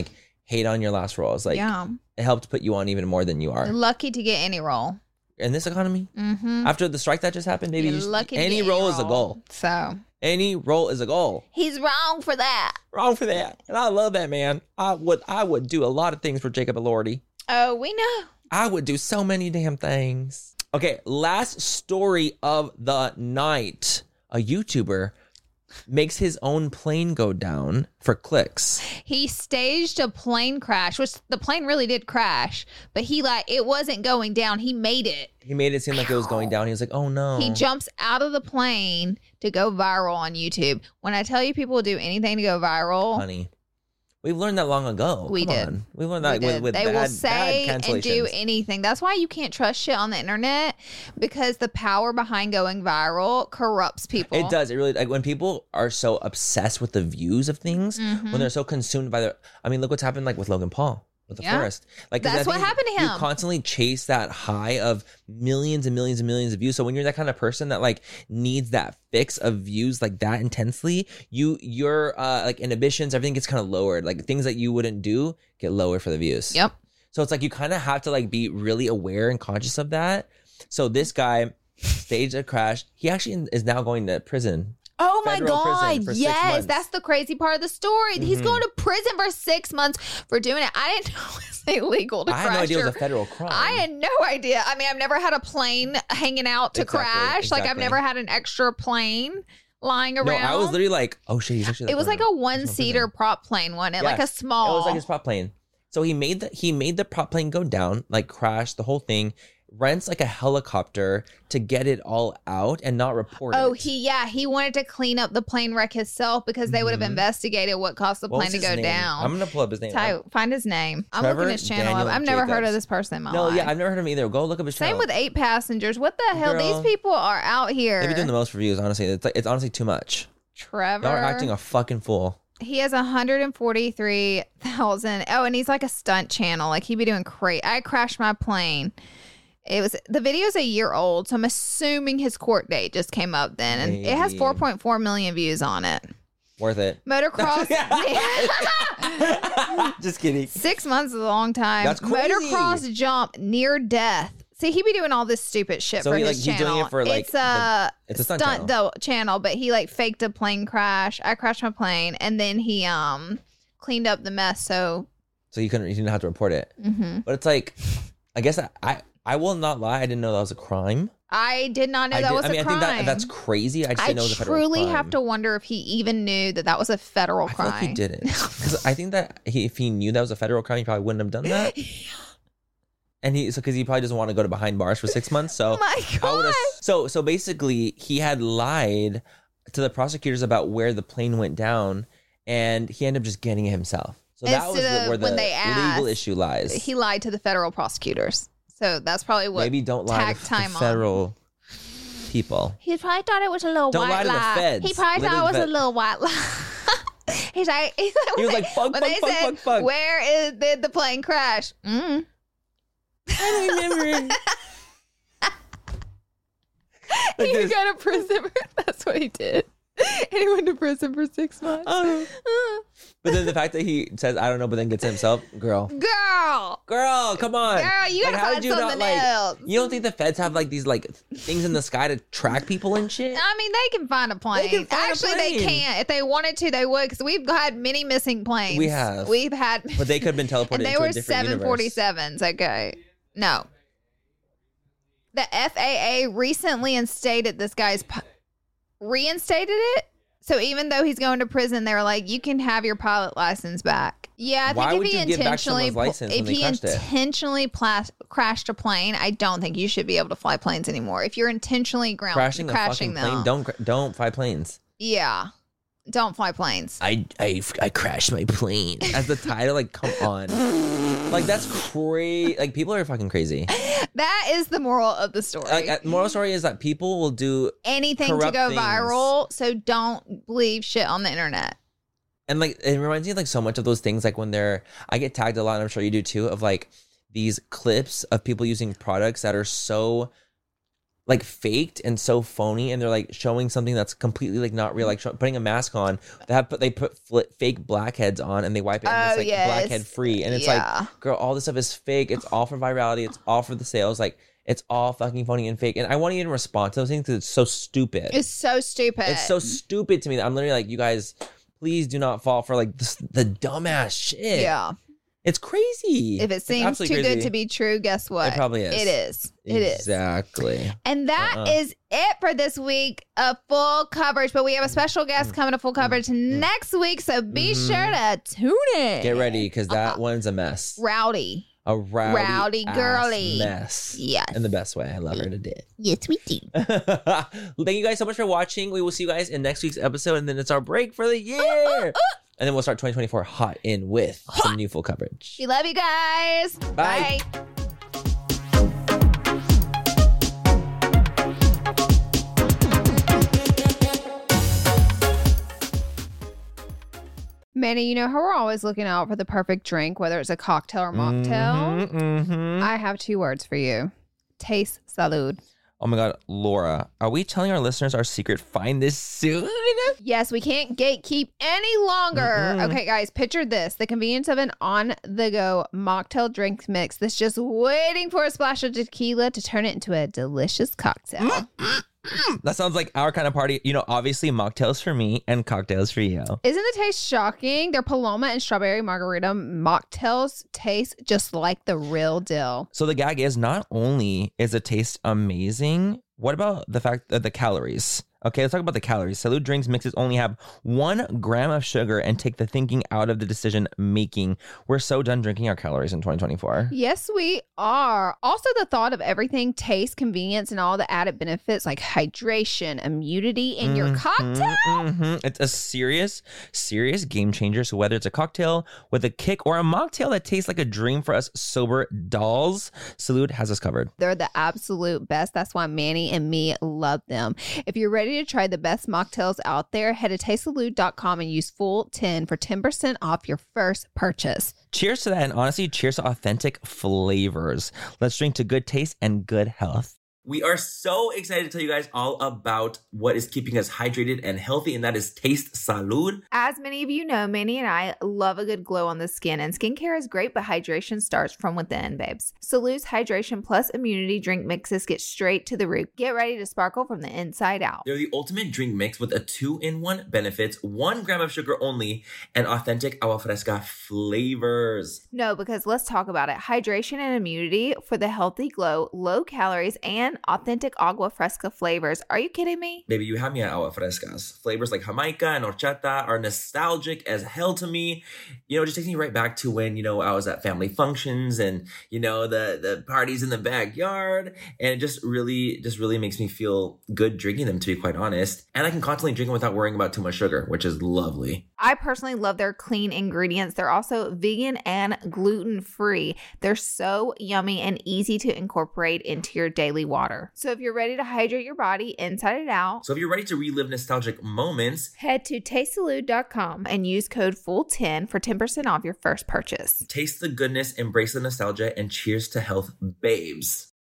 hate on your last role. It's like Yeah. it helped put you on even more than you are. You're lucky to get any role. In this economy, Mm-hmm. after the strike that just happened, baby, You're you, lucky to any get role any is a role. goal. So Any role is a goal. he's wrong for that. Wrong for that. And I love that, man. I would I would do a lot of things for Jacob Elordi. Oh, we know. I would do so many damn things. Okay, last story of the night. A YouTuber makes his own plane go down for clicks. He staged a plane crash, which the plane really did crash, but he like it wasn't going down. He made it. He made it seem like it was going down. He was like, oh no. He jumps out of the plane to go viral on YouTube. When I tell you people will do anything to go viral, Honey, we've learned that long ago. We Come did. on. We learned we that with, did. with they bad, will say bad and do cancellations. anything. That's why you can't trust shit on the internet, because the power behind going viral corrupts people. It does. It really, like when people are so obsessed with the views of things, Mhm. when they're so consumed by their, I mean, look what's happened like with Logan Paul, with The Yeah. Forest. Like 'cause That's I what think happened to You him. constantly chase that high of millions and millions and millions of views. So when you're that kind of person that like needs that fix of views like that intensely, you, your uh, like inhibitions, everything gets kind of lowered. Like things that you wouldn't do get lower for the views. Yep. So it's like you kind of have to like be really aware and conscious of that. So this guy staged a crash. He actually is now going to prison. Oh my Federal prison God. for six Yes. months. That's the crazy part of the story. He's Mhm. going to prison for six months for doing it. I didn't know it was illegal to I crash. had no idea it your- was a federal crime. I had no idea. I mean, I've never had a plane hanging out to Exactly, crash. Like, I've exactly. never had an extra plane lying around. No, I was literally like, oh shit, he's actually. It was like a one seater prop plane, wasn't it? Like a Yes. small. It was like his prop plane. So he made the he made the prop plane go down, like crash the whole thing. Rents like a helicopter to get it all out and not report Oh, it. he yeah, he wanted to clean up the plane wreck himself because they would have Mhm. investigated what caused the What plane was to his go name? down. I'm gonna pull up his name. Ty, find his name. I'm Trevor looking his channel Daniel up. I've never heard of Jacobs. this person in my No, life. yeah, I've never heard of him either. Go look up his Same channel. with eight passengers. What the hell? Girl. These people are out here. They've been doing the most reviews. Honestly, it's like, it's honestly too much. Trevor. Y'all are acting a fucking fool. He has one hundred forty-three thousand. Oh, and he's like a stunt channel. Like he be doing great. I crashed my plane. It was the video's a year old, so I'm assuming his court date just came up then, and it has Maybe. four point four million views on it. Worth it. Motocross. Just kidding. Six months is a long time. That's crazy. Motocross jump near death. See, he be doing all this stupid shit So for he, his like, he's channel. doing it for, like, it's a the- it's a stunt stunt though, channel, but he like faked a plane crash. I crashed my plane, and then he um cleaned up the mess. So So you couldn't you didn't have to report it. mhm. But it's like, I guess I, I I will not lie. I didn't know that was a crime. I did not know I, that did- was I mean, a crime. I think that that's crazy. I just I didn't know it was a federal truly crime. have to wonder if he even knew that that was a federal I crime. feel like he didn't, because I think that he, if he knew that was a federal crime, he probably wouldn't have done that. And he, so because he probably doesn't want to go to behind bars for six months. So Oh my I would God. so so basically, he had lied to the prosecutors about where the plane went down, and he ended up just getting it himself. So that was Instead the, of where the when they legal asked, issue lies. He lied to the federal prosecutors. So that's probably what Maybe don't lie to tacked the time on. federal people. He probably thought it was a little Don't lie white to the lie. feds. He probably Literally thought it was the a fed- little white lie. he's like, he's like, He was when like, they- fuck, when fuck, they fuck, said, fuck, fuck. Where is did the plane crash? Mm. I don't remember. Like He this. got to prison. For, that's what he did. And he went to prison for six months. Oh. But then the fact that he says I don't know, but then gets it himself, girl, Girl, girl, come on, girl, you gotta Like, how find did you not, something like, else. You don't think the feds have like these like things in the sky to track people and shit? I mean, they can find a plane. can find a Actually, they plane. can't. If they wanted to, they would. Because we've had many missing planes. We have. We've had. But they could have been teleported and they into were a different seven forty-sevens. Okay. No. The F A A recently instated this guy's. pi- Reinstated it. So even though he's going to prison, they were like, you can have your pilot license back. Yeah, I think Why if would he you give back intentionally, someone's license if when they he crashed it? intentionally pla- crashed a plane, I don't think you should be able to fly planes anymore. If you're intentionally ground Crashing, crashing, a fucking them, plane. Don't cra- don't fly planes. yeah, don't fly planes. I I I crashed my plane. As the title, like, come on, like that's crazy. Like people are fucking crazy. That is the moral of the story. Like, uh, moral story is that people will do Anything to corrupt go things. viral, so don't believe shit on the internet. And like it reminds me of like so much of those things like when they're I get tagged a lot and I'm sure you do too of like these clips of people using products that are so like faked and so phony, and they're like showing something that's completely like not real, like sh- putting a mask on. They have put they put fl- fake blackheads on and they wipe it and Oh, it's like yes. blackhead free, and it's Yeah. like, girl, all this stuff is fake. It's all for virality. It's all for the sales. Like it's all fucking phony and fake. And I won't even respond to those things because it's so stupid. It's so stupid. It's so stupid to me that I'm literally like, you guys, please do not fall for like this, the dumbass shit. Yeah. It's crazy. If it It's seems too absolutely good crazy. to be true, guess what? It probably is. It is. It is. Exactly. And that Uh-uh. is it for this week of full coverage. But we have a special guest coming to full coverage next week, so be Mhm. sure to tune in. Get ready because that one's a mess. Rowdy. A rowdy, Rowdy ass girly. mess. Yes. In the best way. I love her to death. Yes, we do. Thank you guys so much for watching. We will see you guys in next week's episode, and then it's our break for the year. And then we'll start twenty twenty-four hot in with some new full coverage. We love you guys. Bye. Bye. Manny, you know how we're always looking out for the perfect drink, whether it's a cocktail or mocktail? Mhm, mhm. I have two words for you. Taste salud. Oh my God, Laura, are we telling our listeners our secret? Find this soon. Yes, we can't gatekeep any longer. Mm-mm. Okay, guys, picture this. The convenience of an on-the-go mocktail drink mix that's just waiting for a splash of tequila to turn it into a delicious cocktail. That sounds like our kind of party. You know, obviously mocktails for me and cocktails for you. Isn't the taste shocking? Their Paloma and Strawberry Margarita mocktails taste just like the real deal. So the gag is, not only is the taste amazing, what about the fact that the calories? Okay, let's talk about the calories. Salud drinks mixes only have one gram of sugar and take the thinking out of the decision making. We're so done drinking our calories in twenty twenty-four. Yes, we are. Also, the thought of everything, taste, convenience, and all the added benefits like hydration, immunity in your Mhm, cocktail. mhm. It's a serious, serious game changer. So whether it's a cocktail with a kick or a mocktail that tastes like a dream for us sober dolls, Salud has us covered. They're the absolute best. That's why Manny and me love them. If you're ready to try the best mocktails out there, head to taste salud dot com and use full ten for ten percent off your first purchase. Cheers to that, and honestly, cheers to authentic flavors. Let's drink to good taste and good health. We are so excited to tell you guys all about what is keeping us hydrated and healthy, and that is Taste Salud. As many of you know, Manny and I love a good glow on the skin, and skincare is great, but hydration starts from within, babes. Salud's Hydration Plus Immunity Drink Mixes get straight to the root. Get ready to sparkle from the inside out. They're the ultimate drink mix with a two-in-one benefits, one gram of sugar only, and authentic agua fresca flavors. No, because let's talk about it. Hydration and immunity for the healthy glow, low calories, and authentic agua fresca flavors. Are you kidding me? Baby, you have me at agua frescas. Flavors like Jamaica and horchata are nostalgic as hell to me. You know, it just takes me right back to when, you know, I was at family functions and, you know, the, the parties in the backyard. And it just really, just really makes me feel good drinking them, to be quite honest. And I can constantly drink them without worrying about too much sugar, which is lovely. I personally love their clean ingredients. They're also vegan and gluten-free. They're so yummy and easy to incorporate into your daily water. So if you're ready to hydrate your body inside and out, So if you're ready to relive nostalgic moments, head to taste salud dot com and use code full ten for ten percent off your first purchase. taste the goodness, embrace the nostalgia, and cheers to health, babes.